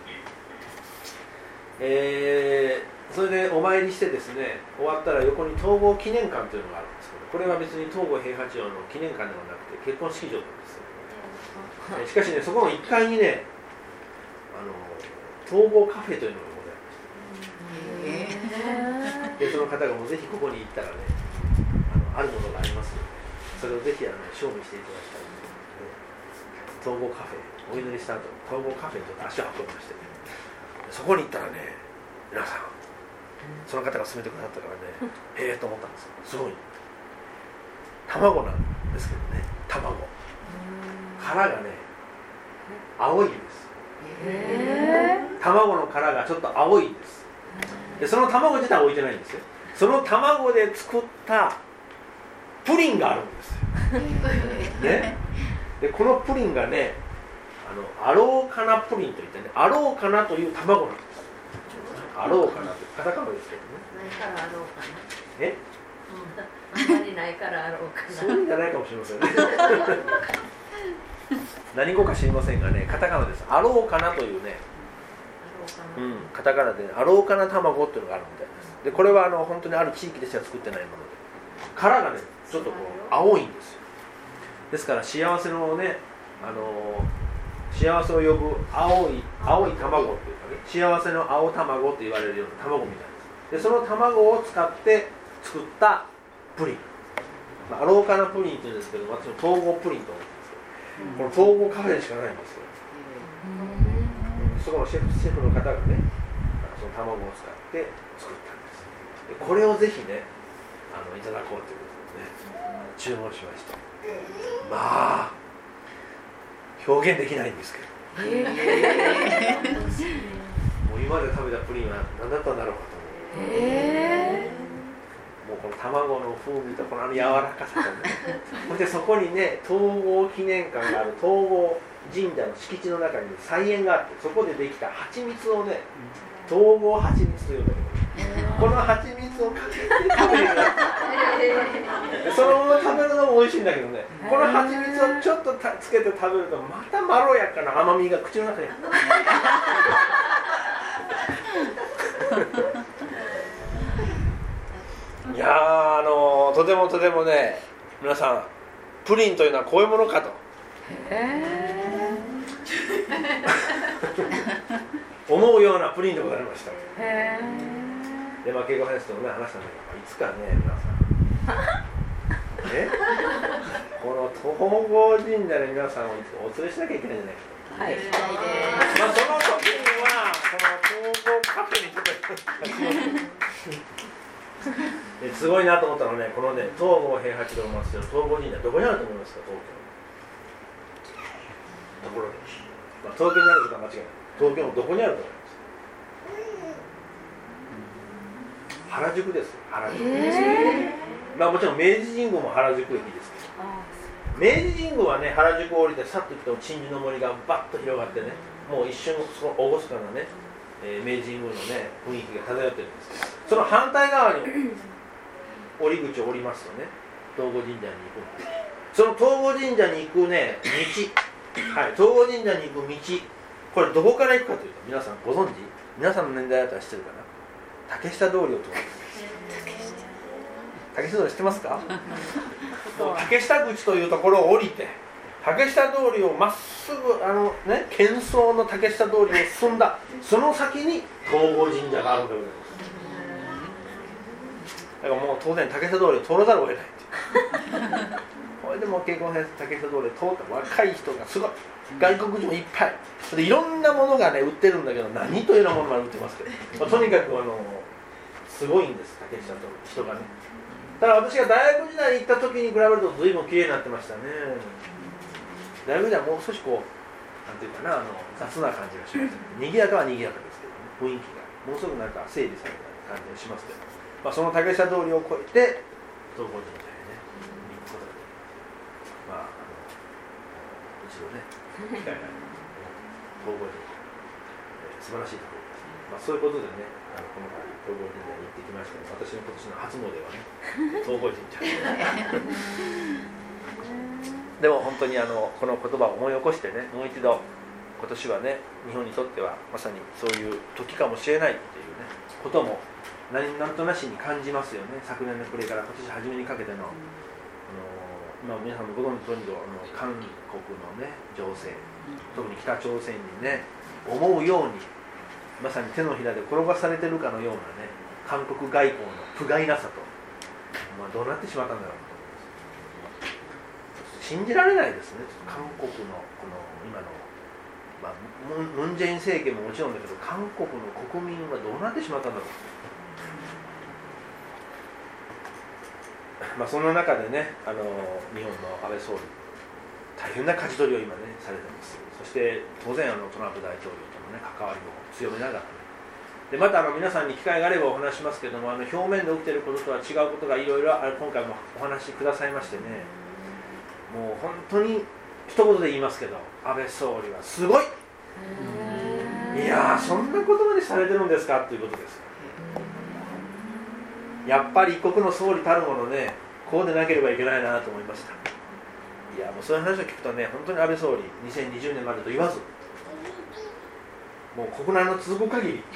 えー、それでお参りしてですね、終わったら横に東郷記念館というのがあるんですけど、これは別に東郷平八郎の記念館ではなくて結婚式場なんですよ、ね、しかしね、そこのいっかいにねあの東郷カフェというのがございました、えー、でその方がもうぜひここに行ったらね あの、あるものがありますので、それをぜひあの証明していただきたいので、ね、東郷カフェお祈りした後東郷カフェにちょっと足を運びまして、ね、そこに行ったらね、皆さんその方が勧めてくださったからねへえと思ったんですよ。すごい卵なんですけどね、卵殻がね青いんです、えー、卵の殻がちょっと青いんです。でその卵自体は置いてないんですよ。その卵で作ったプリンがあるんですよ、ね、でこのプリンがね、あのアローカナプリンといってね、アローカナという卵なんです。アローカナというカタカナですけどね。 ないからアローカナ。 え？ あんまりないからアローカナ。 そういうんじゃないかもしれませんね。何語か知りませんがね、カタカナです。アローカナというね、うん、カタカナで、ね、アローカナ卵っていうのがあるみたいです。でこれはあの本当にある地域でしか作ってないもので、殻がねちょっとこう青いんですよ。ですから幸せのね、あの幸せを呼ぶ青い青い卵っていうかね、幸せの青卵って言われるような卵みたいです。でその卵を使って作ったプリン、まあ、アローカナプリンっていうんですけど、私も東郷プリンと思うんですけど、この東郷カフェでしかないんですよ。そこのシェフ、シェフの方がね、その卵を使って作ったんです。でこれをぜひね、あのいただこうということでね、注文しました。まあ表現できないんですけど、えー、もう今まで食べたプリンは何だったんだろうかと思う、えー、もうこの卵の風味とこのあの柔らかさとねそしてそこにね東郷記念館がある東郷神社の敷地の中に菜園があって、そこでできた蜂蜜をね、東郷蜂蜜というんだけど、この蜂蜜をかけて食べるやつそのまま食べるのも美味しいんだけどね、この蜂蜜をちょっとつけて食べるとまたまろやかな甘みが口の中に柔やー、あのー、とてもとてもね、皆さんプリンというのはこういうものかとへ思うようなプリンでございました。 え。 で、まあ、敬語先生ともね話したんだけど、いつかね、皆さんね、この東郷神社で皆さんをお連れしなきゃいけないんじゃないかと。 はい。 まあ、その時にはこの東郷カフェにちょっとすごいなと思ったのはね、このね、東郷平八郎松の東郷神社、どこにあると思いますか？東京のところに、まあ、東京にあることは間違いない。東京のどこにあると思います？原宿です。原宿、えー、まあもちろん明治神宮も原宿駅ですけど、明治神宮はね、原宿を降りてさっと行くと鎮守の森がバッと広がってね、もう一瞬その厳かなね、えー、明治神宮のね雰囲気が漂ってるんですけど、その反対側に降り口を降りますとね、東郷神社に行く。その東郷神社に行くね道、はい、東郷神社に行く道、これどこから行くかというと、皆さんご存知？皆さんの年代だったら知ってるかな？竹下通りを通る。竹下通り知ってますか？竹下口というところを降りて、竹下通りをまっすぐあのね、喧騒の竹下通りを進んだその先に東郷神社があるわけでございます。だからもう当然竹下通りを通らざるを得ないっていうこれでもう結婚先生竹下通りを通った若い人がすごい、外国人もいっぱいで、いろんなものがね売ってるんだけど、何というようなものまで売ってますけど、まあ、とにかくあのすごいんです、竹下通り、人がね。ただ私が大学時代に行った時に比べると随分きれいになってましたね。大学時代はもう少しこうなんていうかな、あの雑な感じがします、ね、賑やかは賑やかですけど、ね、雰囲気がもうすぐなんか整理された感じがしますけど、まあ、その竹下通りを越えて東郷神社にね行くことができる。まあ、あの一度ね機会がある東郷神社、えー、素晴らしいところです。まあ、そういうことでね、あのこの度東郷神社に行ってきましたので、私の今年の初詣はね東郷神社でも本当にあのこの言葉を思い起こしてね、もう一度今年はね、日本にとってはまさにそういう時かもしれないっていうねことも何なんとなしに感じますよね。昨年の暮れから今年初めにかけての、あの今皆さんもご存知の通りの韓国のね情勢、特に北朝鮮にね思うようにまさに手のひらで転がされてるかのようなね韓国外交の不甲斐なさと、まあ、どうなってしまったんだろうと信じられないですね。韓国のこの今の、まあ、ムン・ジェイン政権ももちろんだけど、韓国の国民はどうなってしまったんだろう。まあそんな中でね、あの日本の安倍総理大変な舵取りを今ねされてます。そして当然あのトランプ大統領とのね関わりを強めながら、ね、でまたあの皆さんに機会があればお話しますけども、あの表面で起きていることとは違うことがいろいろ今回もお話しくださいましてね、もう本当に一言で言いますけど、安倍総理はすごい。いやー、そんなことまでされてるんですかということです。やっぱり一国の総理たるものね、こうでなければいけないなと思いました。いやもうそういう話を聞くとね、本当に安倍総理にせんにじゅうねんまでと言わず、もう国内の続く限り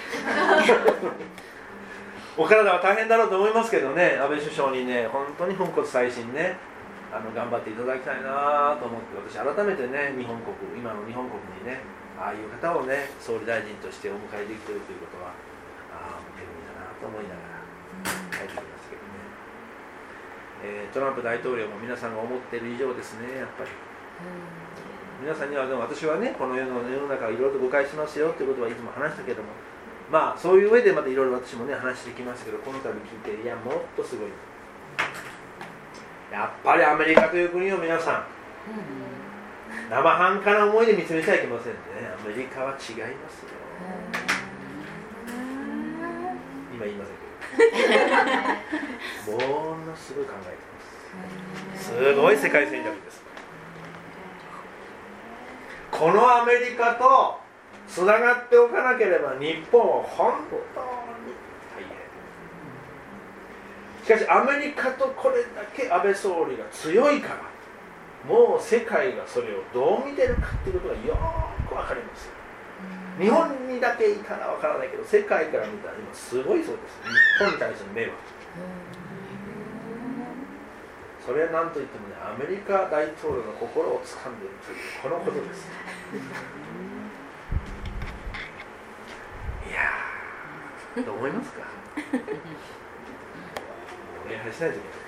お体は大変だろうと思いますけどね、安倍首相にね本当に粉骨砕身ね、あの頑張っていただきたいなと思って、私改めてね日本国、今の日本国にねああいう方をね総理大臣としてお迎えできているということは、ああ恵みだなと思いながら帰ってきましたけどね、えー、トランプ大統領も皆さんが思っている以上ですね。やっぱり皆さんにはでも私はねこの世の世の中いろいろと誤解しますよということはいつも話したけども、まあそういう上でまたいろいろ私もね話してきましたけど、この度聞いて、いやもっとすごい、やっぱりアメリカという国を皆さん生半可な思いで見つめちゃいけませんね。アメリカは違いますよ。今言いませんけどものすごい考えてます。すごい世界戦略です。このアメリカとつながっておかなければ日本は本当に大変。しかしアメリカとこれだけ安倍総理が強いから、もう世界がそれをどう見てるかっていうことがよーく分かります。日本にだけいたら分からないけど、世界から見たら今すごいそうです。日本に対する迷惑。 それは何といってもね、アメリカ大統領の心を掴んでいるというこのことです。いやー、どう思いますか？礼拝しないといけない。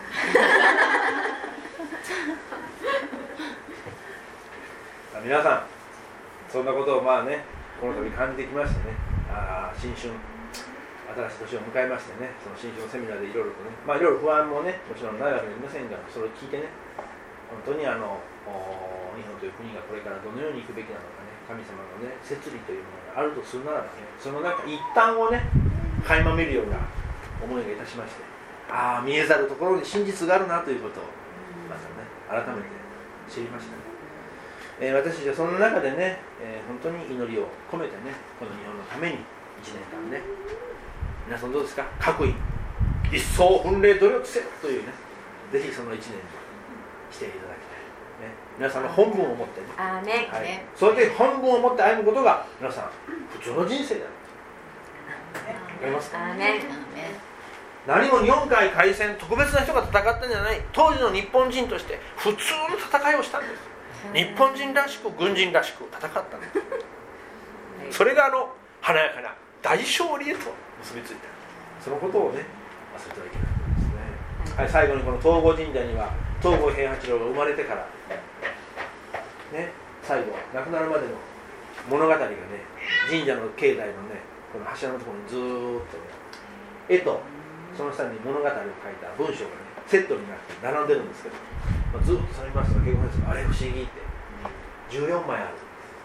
皆さん、そんなことをまあね、この度感じてきましてね、あ新春、新しい年を迎えましてね、その新春のセミナーでいろいろとね、まあいろいろ不安もね、もちろんないわけではありませんが、それを聞いてね、本当にあの日本という国がこれからどのように行くべきなのかね、神様のね、摂理というものがあるとするならばね、その中一端をね、垣間見るような思いがいたしまして、ああ、見えざるところに真実があるなということを、またね、改めて知りましたね。えー、私たちはその中でね、えー、本当に祈りを込めてね、この日本のためにいちねんかんね、皆さんどうですか？各位一層奮励努力せよというね、ぜひそのいちねんにしていただきたい、ね、皆さんの本分を持ってね、 あーね、 はいね、 それで本分を持って歩むことが皆さん普通の人生だと思いますか？ あーね、 何も日本海海戦特別な人が戦ったんじゃない。当時の日本人として普通の戦いをしたんです。日本人らしく軍人らしく戦ったんです。それがあの華やかな大勝利へと結びついた。そのことをね、忘れてはいけないことですね。はい、最後にこの東郷神社には東郷平八郎が生まれてからね、最後亡くなるまでの物語がね、神社の境内のね、この柱のところにずーっとね、絵とその下に物語を書いた文章がね、セットになって並んでるんですけど、まあ、ずっとそれ見ますと結構ですが、あれ不思議ってじゅうよんまいある。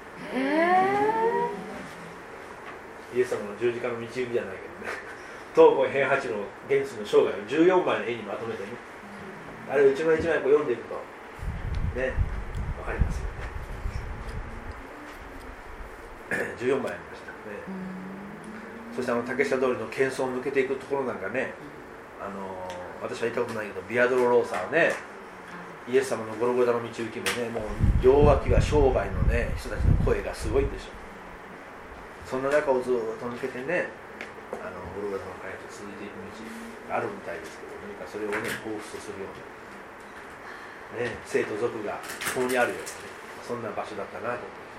イエス様の十字架の導きじゃないけどね、東郷平八郎元帥の生涯をじゅうよんまいの絵にまとめてね、あれを一枚一枚こう読んでいくとね、わかりますよね。じゅうよんまいありましたね。そしてあの竹下通りの喧騒を抜けていくところなんかね、あのー、私は行ったことないけど、ビアドロローサーね、イエス様のゴロゴロの道行きもね、もう両脇が商売のね、人たちの声がすごいでしょ。そんな中をずっと抜けてね、あのゴロゴロの会と続いていく道があるみたいですけど、何かそれをね、彷彿とするような、ね、生と族がここにあるようなね、そんな場所だったなと思い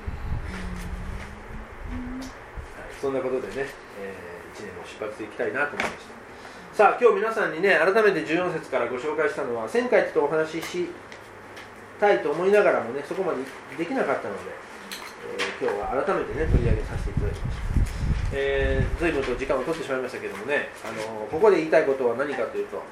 ます。はい、そんなことでね、えー、いちねんも出発していきたいなと思いました。さあ、今日皆さんにね、改めてじゅうよん節からご紹介したのは、前回ちょっとお話ししたいと思いながらもね、そこまでできなかったので、えー、今日は改めてね、取り上げさせていただきました。えー、随分と時間を取ってしまいましたけどもね、あのー、ここで言いたいことは何かというと、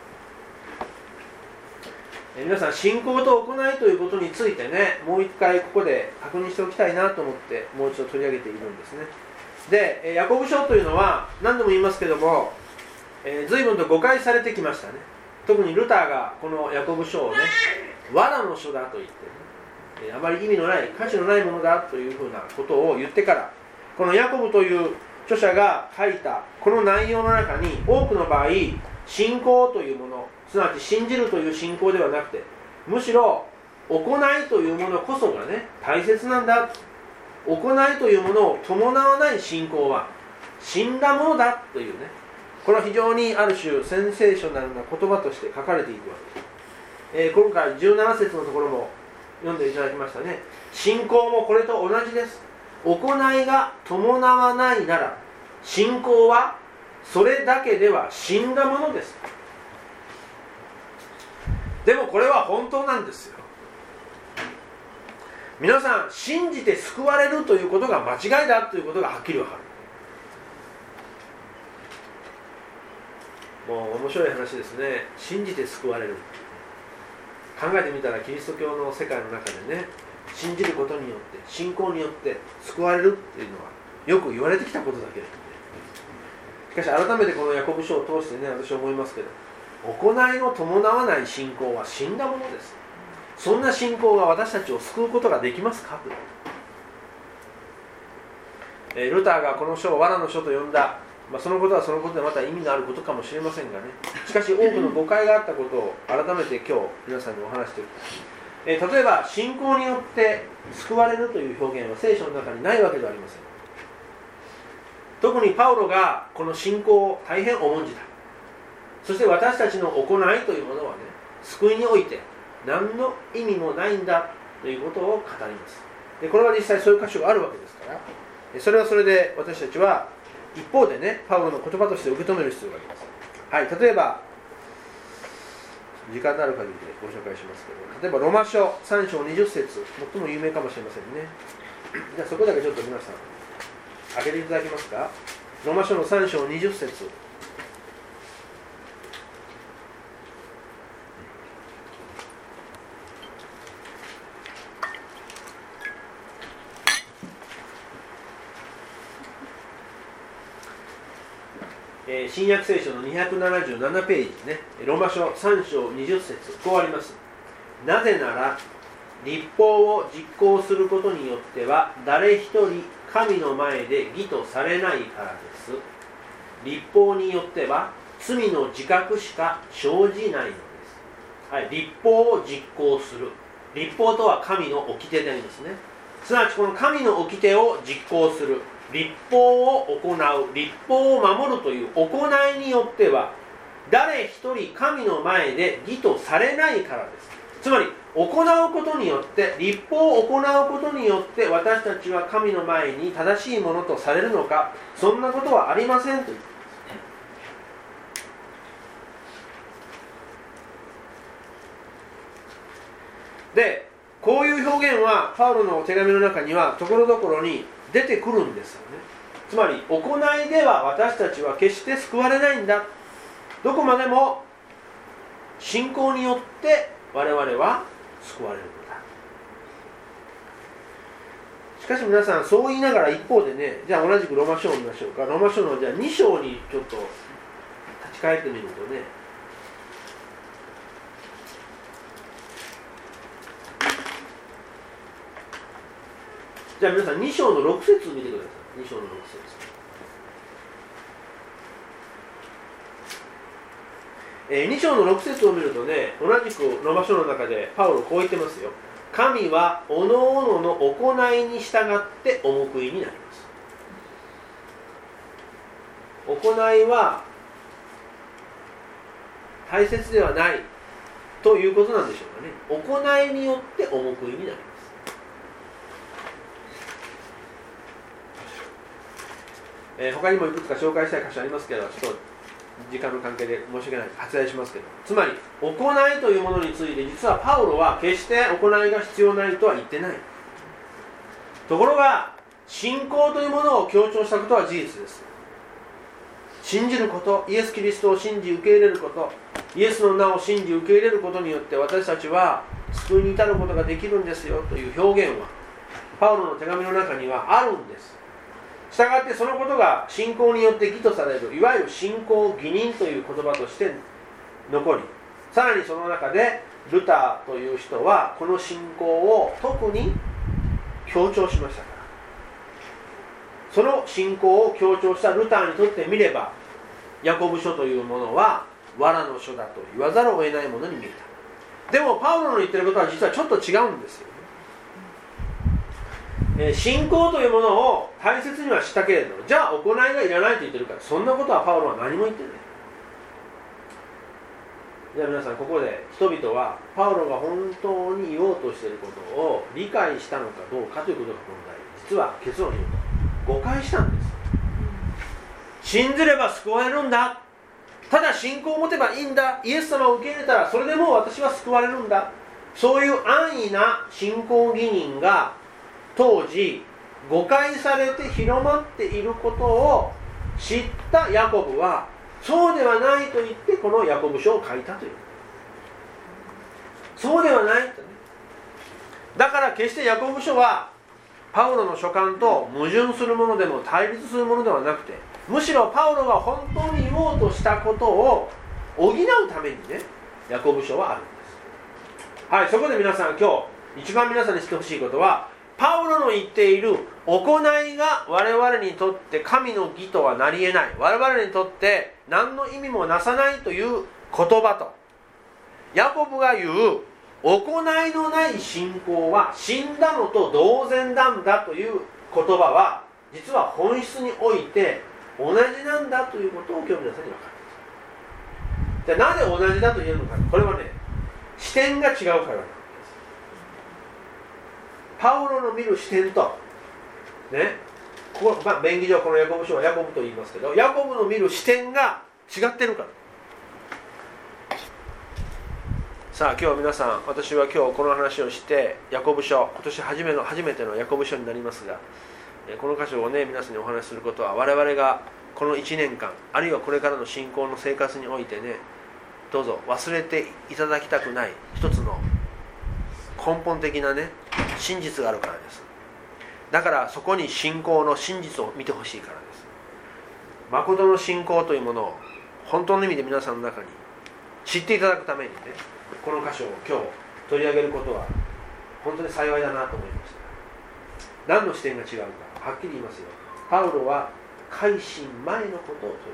えー、皆さん、信仰と行いということについてね、もう一回ここで確認しておきたいなと思って、もう一度取り上げているんですね。で、えー、ヤコブ書というのは、何度も言いますけども、えー、随分と誤解されてきましたね。特にルターがこのヤコブ書をね、藁の書だと言って、ね、えー、あまり意味のない、価値のないものだというふうなことを言ってから、このヤコブという著者が書いたこの内容の中に、多くの場合、信仰というもの、すなわち信じるという信仰ではなくて、むしろ行いというものこそがね、大切なんだ。行いというものを伴わない信仰は死んだものだというね、これは非常にある種センセーショナルな言葉として書かれていくわけです。えー、今回じゅうなな節のところも読んでいただきましたね。信仰もこれと同じです。行いが伴わないなら、信仰はそれだけでは死んだものです。でもこれは本当なんですよ。皆さん、信じて救われるということが間違いだということがはっきりわかる。もう面白い話ですね。信じて救われる。考えてみたら、キリスト教の世界の中でね、信じることによって信仰によって救われるっていうのはよく言われてきたことだけれども、しかし改めてこのヤコブ書を通してね、私は思いますけど、行いの伴わない信仰は死んだものです。そんな信仰が私たちを救うことができますか？えー、ルターがこの書を藁の書と呼んだ、まあ、そのことはそのことでまた意味のあることかもしれませんがね、しかし多くの誤解があったことを改めて今日皆さんにお話しておきます。えー、例えば信仰によって救われるという表現は聖書の中にないわけではありません。特にパウロがこの信仰を大変重んじた。そして私たちの行いというものはね、救いにおいて何の意味もないんだということを語ります。でこれは実際そういう箇所があるわけですから、それはそれで私たちは一方でね、パウロの言葉として受け止める必要があります。はい、例えば時間のある限りでご紹介しますけど、例えばロマ書さん章にじゅっ節、最も有名かもしれませんね。じゃあそこだけちょっと皆さん開けていただけますか。ロマ書のさん章にじゅっ節。えー、新約聖書のにひゃくななじゅうななページですね。ロマ書さん章にじゅっ節、こうあります。なぜなら律法を実行することによっては誰一人神の前で義とされないからです。律法によっては罪の自覚しか生じないのです。はい、律法を実行する。律法とは神の掟でありますね。すなわちこの神の掟を実行する、律法を行う、律法を守るという行いによっては誰一人神の前で義とされないからです。つまり行うことによって、律法を行うことによって私たちは神の前に正しいものとされるのか、そんなことはありませんと言ってますね。で、こういう表現はパウロの手紙の中にはところどころに出てくるんですよね。つまり行いでは私たちは決して救われないんだ。どこまでも信仰によって我々は救われるのだ。しかし皆さんそう言いながら一方でね、じゃあ同じくローマ書を見ましょうか。ローマ書のじゃあに章にちょっと立ち返ってみるとね、じゃあ皆さんに章のろく節見てください。に章のろく節。えー、に章のろく節を見るとね、同じくローマ書の中でパウロこう言ってますよ。神はおのおのの行いに従ってお報いになります。行いは大切ではないということなんでしょうかね。行いによってお報いになります。えー、他にもいくつか紹介したい箇所ありますけど、ちょっと時間の関係で申し訳ない割愛しますけど、つまり行いというものについて実はパウロは決して行いが必要ないとは言ってない。ところが信仰というものを強調したことは事実です。信じること、イエス・キリストを信じ受け入れること、イエスの名を信じ受け入れることによって私たちは救いに至ることができるんですよという表現はパウロの手紙の中にはあるんです。したがってそのことが信仰によって義とされる、いわゆる信仰義人という言葉として残り、さらにその中でルターという人はこの信仰を特に強調しましたから、その信仰を強調したルターにとってみればヤコブ書というものは藁の書だと言わざるを得ないものに見えた。でもパウロの言ってることは実はちょっと違うんですよ。信仰というものを大切にはしたけれど、じゃあ行いがいらないと言ってるから、そんなことはパウロは何も言ってない。じゃあ皆さんここで人々はパウロが本当に言おうとしていることを理解したのかどうかということが問題。実は結論を言うと誤解したんです。信じれば救われるんだ、ただ信仰を持てばいいんだ、イエス様を受け入れたらそれでもう私は救われるんだ、そういう安易な信仰義人が当時誤解されて広まっていることを知ったヤコブはそうではないと言ってこのヤコブ書を書いたという。そうではないとね。だから決してヤコブ書はパウロの書簡と矛盾するものでも対立するものではなくて、むしろパウロが本当に言おうとしたことを補うためにね、ヤコブ書はあるんです。はい、そこで皆さん今日一番皆さんに知ってほしいことは、パウロの言っている行いが我々にとって神の義とはなり得ない、我々にとって何の意味もなさないという言葉と、ヤコブが言う行いのない信仰は死んだのと同然なんだという言葉は実は本質において同じなんだということを今日皆さんに分かる。じゃあなぜ同じだと言えるのか。これはね、 視点が違うからなんです。パウロの見る視点とね、ここ、まあ、便宜上このヤコブ書はヤコブと言いますけど、ヤコブの見る視点が違ってるから。さあ今日は皆さん、私は今日この話をしてヤコブ書、今年初めの初めてのヤコブ書になりますが、この箇所をね皆さんにお話しすることは、我々がこのいちねんかん、あるいはこれからの信仰の生活においてね、どうぞ忘れていただきたくない一つの根本的なね真実があるからです。だからそこに信仰の真実を見てほしいからです。誠の信仰というものを本当の意味で皆さんの中に知っていただくためにね、この箇所を今日取り上げることは本当に幸いだなと思いました。何の視点が違うかはっきり言いますよ。パウロは改心前のことを問う。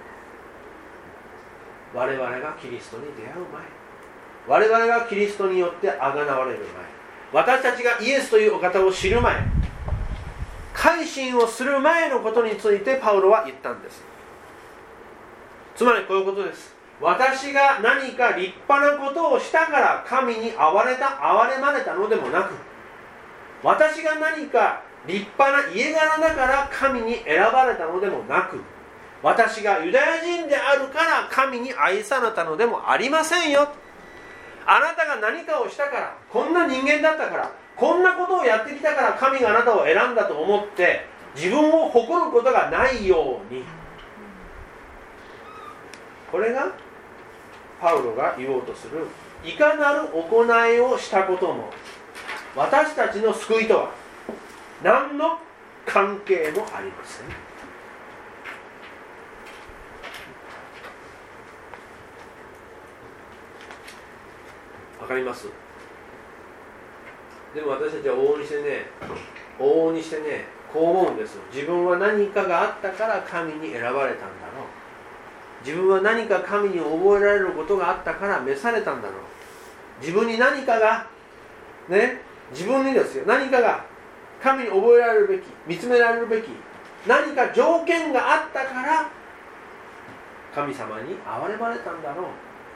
我々がキリストに出会う前、我々がキリストによってあがなわれる前、私たちがイエスというお方を知る前、改心をする前のことについてパウロは言ったんです。つまりこういうことです。私が何か立派なことをしたから神に憐れた憐れまれたのでもなく、私が何か立派な家柄だから神に選ばれたのでもなく、私がユダヤ人であるから神に愛されたのでもありませんよ。あなたが何かをしたから、こんな人間だったから、こんなことをやってきたから神があなたを選んだと思って自分を誇ることがないように。これがパウロが言おうとする、いかなる行いをしたことも私たちの救いとは何の関係もありません。わかります？でも私たちは往々にしてね、往々にしてね、こう思うんですよ。自分は何かがあったから神に選ばれたんだろう。自分は何か神に覚えられることがあったから召されたんだろう。自分に何かがね、自分にですよ、何かが神に覚えられるべき、見つめられるべき何か条件があったから神様に憐れまれたんだろう。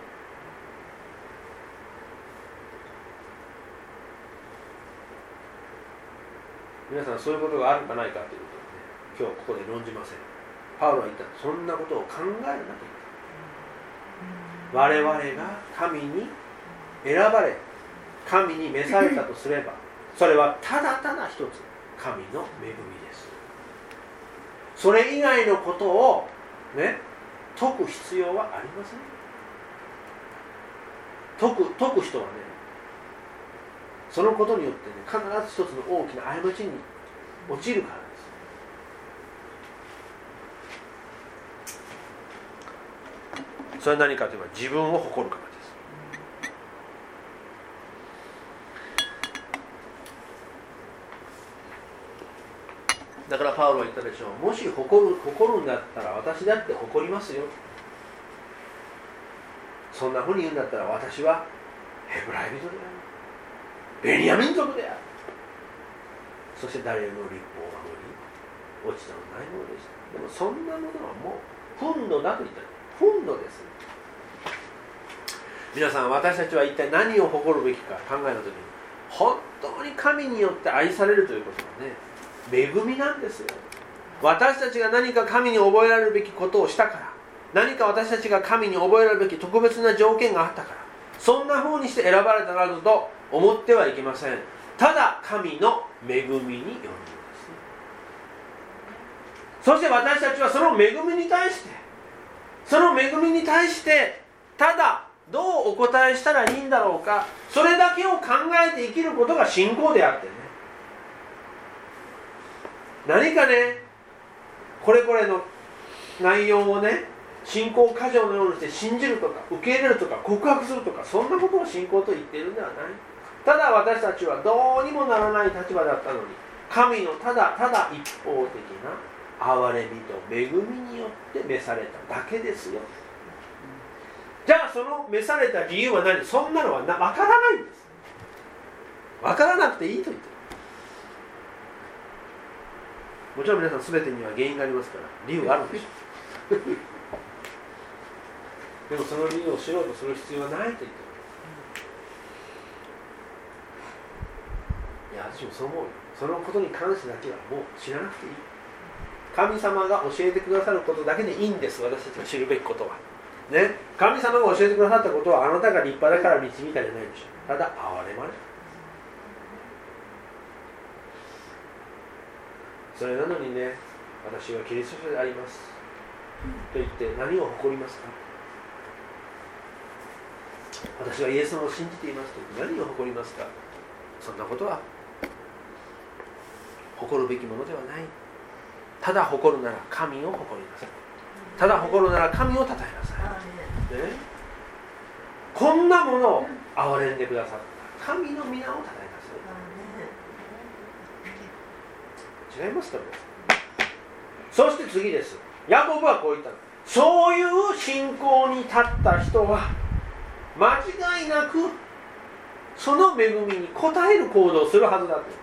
皆さん、そういうことがあるかないかということをね、今日ここで論じません。パウロは言った。そんなことを考えるなと言った。我々が神に選ばれ、神に召されたとすれば、それはただただ一つ神の恵みです。それ以外のことをね、解く必要はありません。解く、解く人はね、そのことによってね、必ず一つの大きな過ちに陥るからです。それは何かといえば、自分を誇るからです。だからパウロは言ったでしょう。もし誇る、誇るんだったら私だって誇りますよ。そんなふうに言うんだったら私はヘブライ人である、ベニヤ民族である、そして誰の立法を守り落ち度のないものでした。でもそんなものはもう憤怒だと言ったら憤怒です。皆さん、私たちは一体何を誇るべきか考えたときに、本当に神によって愛されるということはね、恵みなんですよ。私たちが何か神に覚えられるべきことをしたから、何か私たちが神に覚えられるべき特別な条件があったから、そんな風にして選ばれたなどと思ってはいけません。ただ神の恵みによるのです。そして私たちはその恵みに対してその恵みに対してただどうお答えしたらいいんだろうか、それだけを考えて生きることが信仰であってね、何かね、これこれの内容をね、信仰過剰のようにして信じるとか受け入れるとか告白するとか、そんなことを信仰と言っているのではない。ただ私たちはどうにもならない立場だったのに、神のただただ一方的な憐れみと恵みによって召されただけですよ。じゃあその召された理由は何？そんなのはな分からないんです。分からなくていいと言ってる。もちろん皆さん全てには原因がありますから理由があるんでしょうでもその理由を知ろうとする必要はないと言ってる。 私もそう思うよ。そのことに関してだけはもう知らなくていい。神様が教えてくださることだけでいいんです。私たちが知るべきことはね。神様が教えてくださったことはあなたが立派だから導いたじゃないでしょう。ただ憐れまれ。それなのにね、私はキリスト者でありますと言って何を誇りますか。私はイエス様を信じていますと言って何を誇りますか。そんなことは誇るべきものではない。ただ誇るなら神を誇りなさい。ただ誇るなら神を称えなさい、ね、こんなものを憐れんでくださった神の皆を称えなさい。違いますか。そして次です。ヤコブはこう言ったの。そういう信仰に立った人は間違いなくその恵みに応える行動をするはずだと。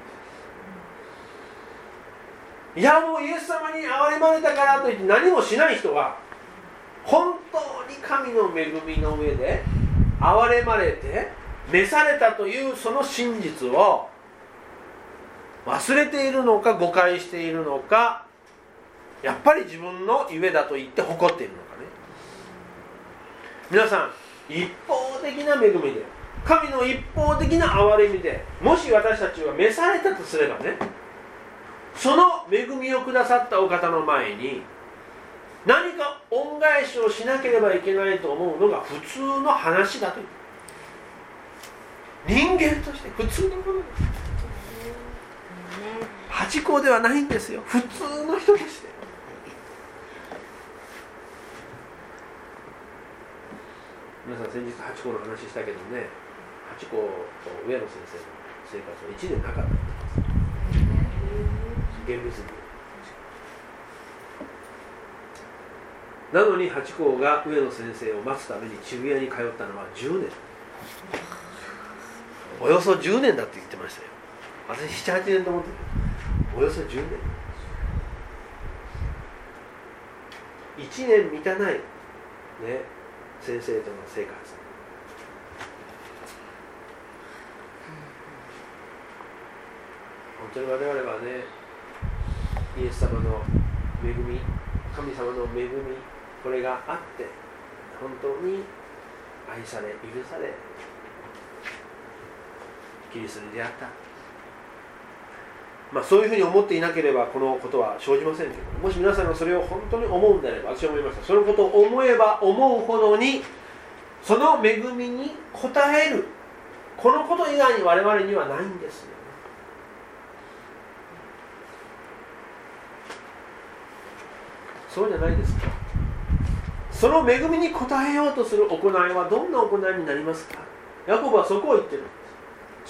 いやもうイエス様に憐れまれたからといって何もしない人は本当に神の恵みの上で憐れまれて召されたというその真実を忘れているのか誤解しているのか、やっぱり自分のゆえだと言って誇っているのかね。皆さん、一方的な恵みで、神の一方的な憐れみでもし私たちは召されたとすればね、その恵みをくださったお方の前に何か恩返しをしなければいけないと思うのが普通の話だという、人間として普通のことです。八公ではないんですよ。普通の人として。皆さん先日八公の話したけどね、八公と上野先生の生活はいちねんなかったんです。厳密に。なのに八公が上野先生を待つために渋谷に通ったのはじゅうねん。およそじゅうねんだって言ってましたよ。私なな、はちねんと思ってる。およそじゅうねん。いちねん満たない、ね、先生との生活。本当に我々はね、イエス様の恵み、神様の恵み、これがあって本当に愛され、許され、キリストに出会った。まあそういうふうに思っていなければこのことは生じませんけど、もし皆さんがそれを本当に思うんであれば、私は思いました。そのことを思えば思うほどにその恵みに応える、このこと以外に我々にはないんですよ。そうじゃないですか。その恵みに応えようとする行いはどんな行いになりますか。ヤコブはそこを言ってるんです。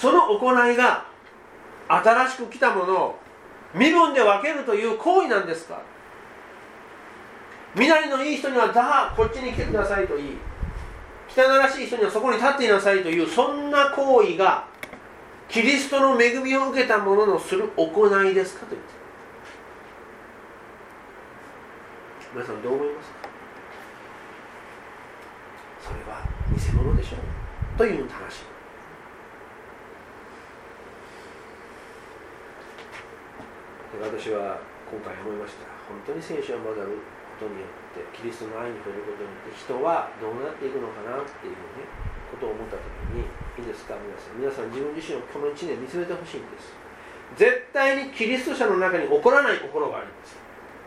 その行いが新しく来たものを身分で分けるという行為なんですか。身なりのいい人にはだこっちに来てくださいと言い、汚らしい人にはそこに立っていなさいという、そんな行為がキリストの恵みを受けた者のする行いですかと言ってる。皆さんどう思いますか。それは偽物でしょうという話。私は今回思いました。本当に聖書を学ぶことによって、キリストの愛に触れることによって人はどうなっていくのかなっていうね、ことを思ったときに、いいですか皆さん、皆さん自分自身をこのいちねん見つめてほしいんです。絶対にキリスト者の中に起こらない心があります。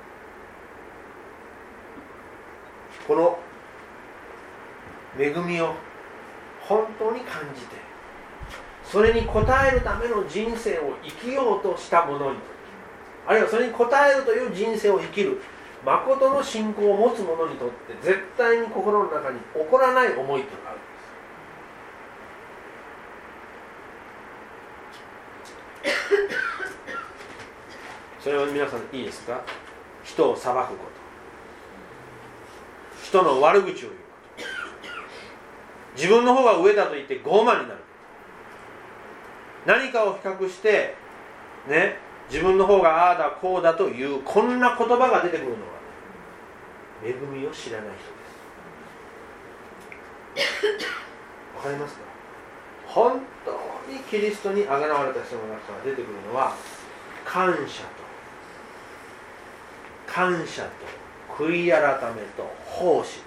この恵みを本当に感じて、それに応えるための人生を生きようとした者に、あるいはそれに応えるという人生を生きる誠の信仰を持つ者にとって、絶対に心の中に起こらない思いというのがあるんです。それは皆さんいいですか。人を裁くこと、人の悪口を言うこと、自分の方が上だと言って傲慢になる、何かを比較してね、自分の方がああだこうだという、こんな言葉が出てくるのは恵みを知らない人です。わかりますか。 本当にキリストにあがなわれた人の中から出てくるのは感謝と感謝と悔い改めと奉仕です。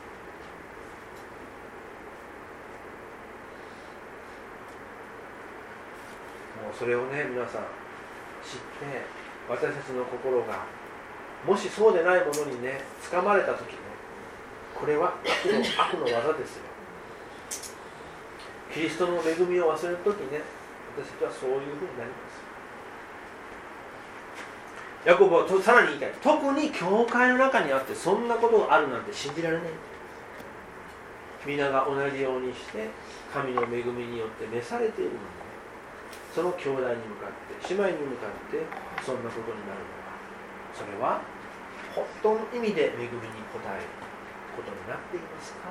もうそれをね、皆さん知って、私たちの心がもしそうでないものにね掴まれた時ね、これは悪の、悪の技ですよ。キリストの恵みを忘れる時ね、私たちはそういうふうになります。ヤコブはさらに言いたい。特に教会の中にあってそんなことがあるなんて信じられない。皆が同じようにして神の恵みによって召されているのに、その兄弟に向かって姉妹に向かってそんなことになるのは、それは本当の意味で恵みに応えることになっていますか？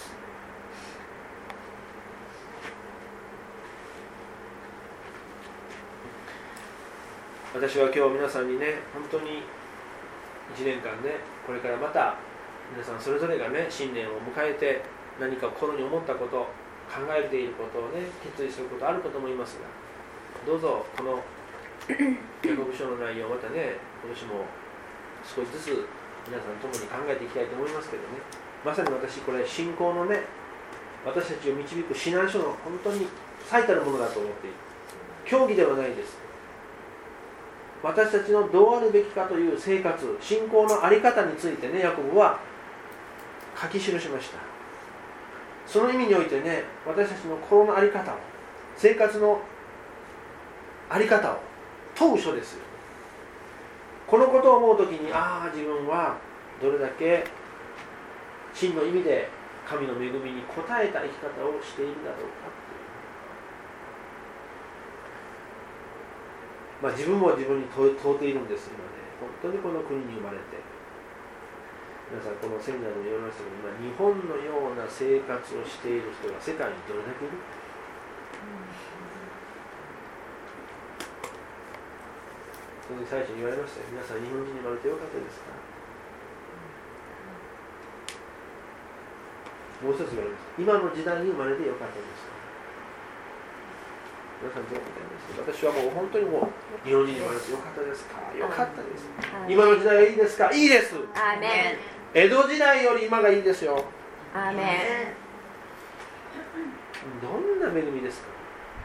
私は今日皆さんにね、本当にいちねんかんね、これからまた皆さんそれぞれがね、新年を迎えて何か心に思ったこと、考えていることをね、決意することあるかと思いますが、どうぞこのヤコブ書の内容をまたね、今年も少しずつ皆さんともに考えていきたいと思いますけどね、まさに私これ信仰のね、私たちを導く指南書の本当に最たるものだと思っている。教義ではないです。私たちのどうあるべきかという生活、信仰の在り方についてね、ヤコブは書き記しました。その意味においてね、私たちの心の在り方を、生活の在り方を問う書ですよ。このことを思うときに、ああ、自分はどれだけ真の意味で神の恵みに応えた生き方をしているだろうかっていう。まあ、自分も自分に問うているんです今ね。本当にこの国に生まれて、皆さんこのセミナーでも言われましたけど、今日本のような生活をしている人が世界にどれだけいる？その時最初に言われましたよ。皆さん日本人に生まれてよかったですか？もう一つ言われます。今の時代に生まれてよかったですか？皆さんどう思いますか？私はもう本当にもう日本人に生まれてよかったですか？よかったです。今の時代はいいですか？いいです。 アーメン。 江戸時代より今がいいですよ。 アーメン。 どんな恵みですか？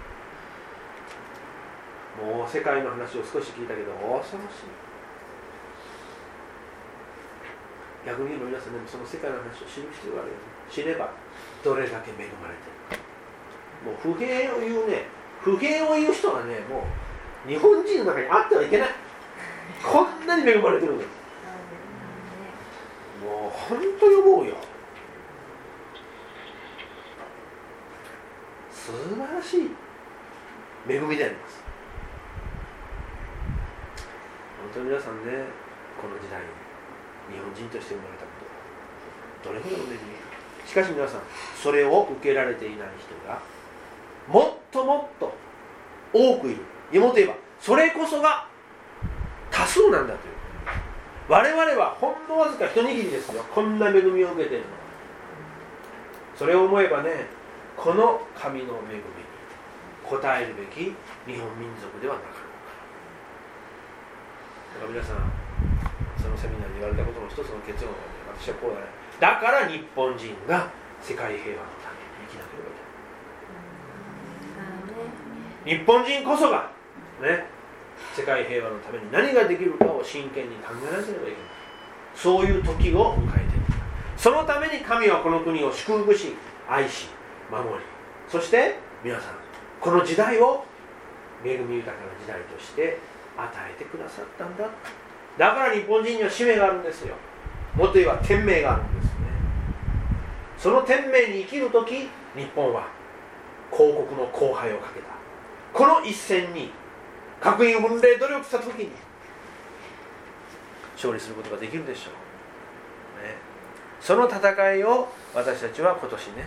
もう世界の話を少し聞いたけど恐ろしい。逆に言えば皆さんでもその世界の話を知る必要があるよね。知ればどれだけ恵まれているか。もう不平を言うね、不平を言う人はね、もう日本人の中にあってはいけない。こんなに恵まれてるんです。もう本当に思うよ。素晴らしい恵みであります。本当に皆さんね、この時代に日本人として生まれたことどれほどの恵みか。しかし皆さん、それを受けられていない人がもっともっと多くいる。もっと言えばそれこそが多数なんだという。我々はほんのわずか一握りですよ。こんな恵みを受けているの。それを思えばね、この神の恵みに応えるべき日本民族ではなかろうか。だから皆さん、そのセミナーに言われたことの一つの結論はね、私はこうだね。だから日本人が世界平和のために生きなければいけない。日本人こそがね、世界平和のために何ができるかを真剣に考えなければいけない。そういう時を迎えている。そのために神はこの国を祝福し、愛し、守り、そして皆さん、この時代を恵み豊かな時代として与えてくださったんだ。だから日本人には使命があるんですよ。もっと言えば天命があるんですね。その天命に生きるとき、日本は広告の荒廃をかけたこの一戦に確認を踏んで努力したときに勝利することができるでしょう、ね、その戦いを私たちは今年ね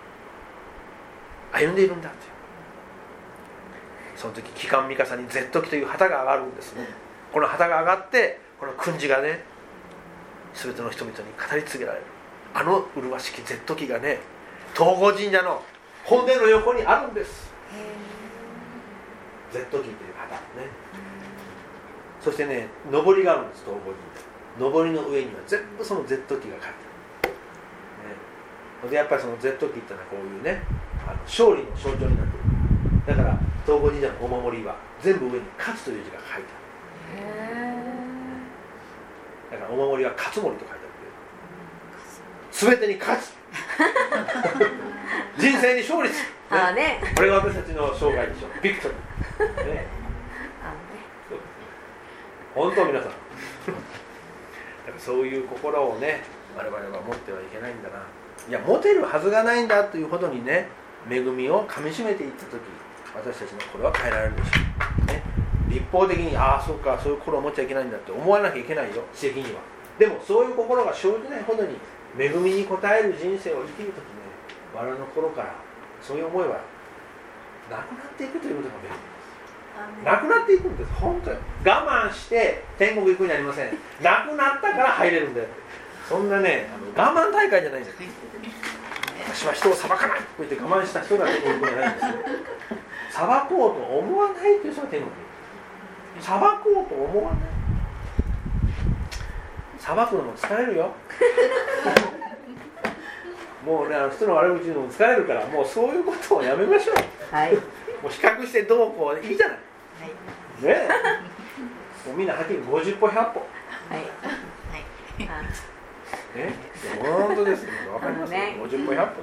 歩んでいるんだという。その時旗艦ミカサにゼット機という旗が上がるんですね。この旗が上がってこの訓示がね全ての人々に語り継げられる。あの麗しきゼット機がね、東郷神社の本殿の横にあるんです。 Z キーという旗ね。そしてね、上りがあるんです。東郷に上りの上には全部その Z キーが書いてある、ね、でやっぱりその Z キーってのはこういうね、あの勝利の象徴になっている。だから東郷神社のお守りは全部上に勝つという字が書いてある。だからお守りは勝つ守りと書いてある。すべてに勝つ人生に勝利する、ねあね、 これが私たちの生涯でしょ。ビクトリー、ね、 あ本当皆さんだからそういう心をね、我々は持ってはいけないんだな。いや、持てるはずがないんだというほどにね、恵みをかみしめていった時、私たちの心は変えられるでしょう、ね、立法的にああそうか、そういう心を持っちゃいけないんだって思わなきゃいけないよ、知的には。でもそういう心が生じないほどに恵みに応える人生を生きる時ね、我々の心からそういう思いはなくなっていくということが恵みです。なくなっていくんです。本当に我慢して天国行くんじゃありません。なくなったから入れるんだよ。そんなね、あの我慢大会じゃないんです。私は人を裁かないと言って我慢した人が天国行くんじゃないんですよ。裁こうと思わないという人が天国に行く。裁こうと思わない。裁くのも疲れるよもうね、あの人の悪口言うのも疲れるから、もうそういうことをやめましょう。 はい、 もう比較してどうこういいじゃない、はい、ねえもうみんなはっきりごじゅっぽひゃっぽ、 はいはいね、本当ですよ。わかりますよ、ね、ごじゅっぽひゃっぽです。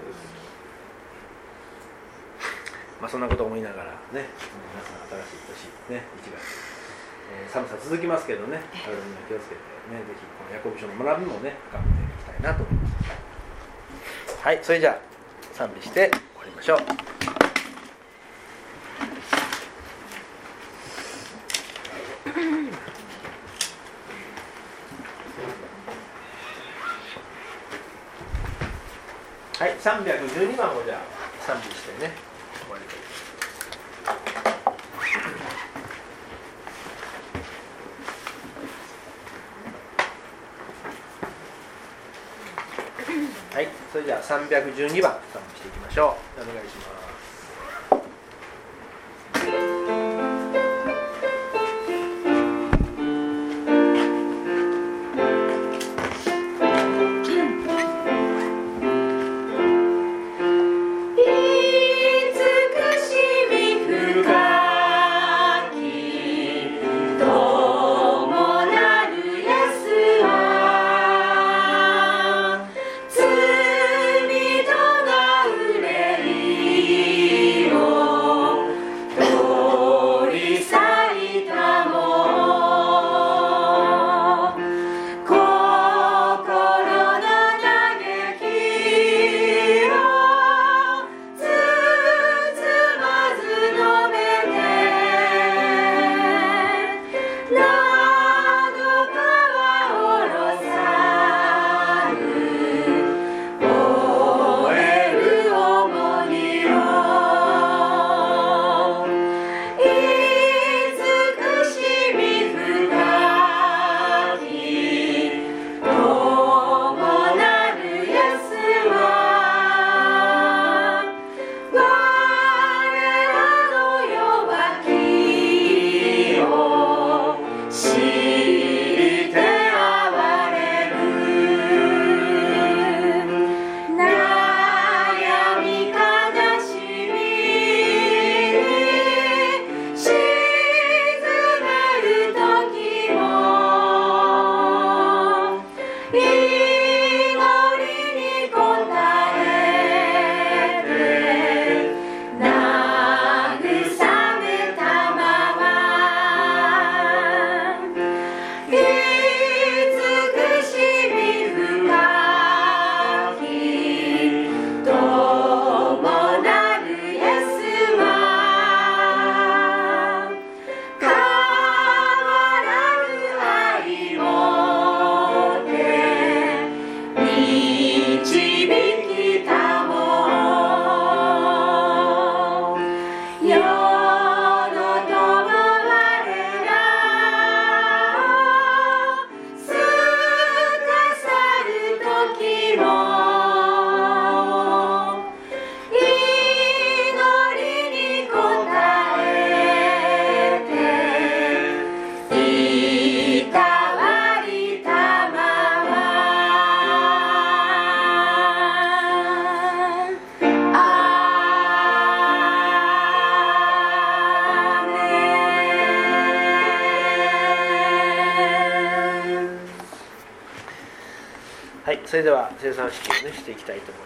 まあそんなことを思いながらね、皆さん新しい年ね、いちがつ、えー、寒さ続きますけどね、体には気をつけてね、ぜひこのヤコブ書の学びもね、深めていきたいなと思います。はい、それじゃあ賛美して終わりましょう。はい、さんびゃくじゅうにばんをじゃあ賛美してね、終わりです。はい、それじゃあさんびゃくじゅうにばん賛美していきましょう。お願いします。 罪とが憂いはい、それでは生産式をねしていきたいと思います。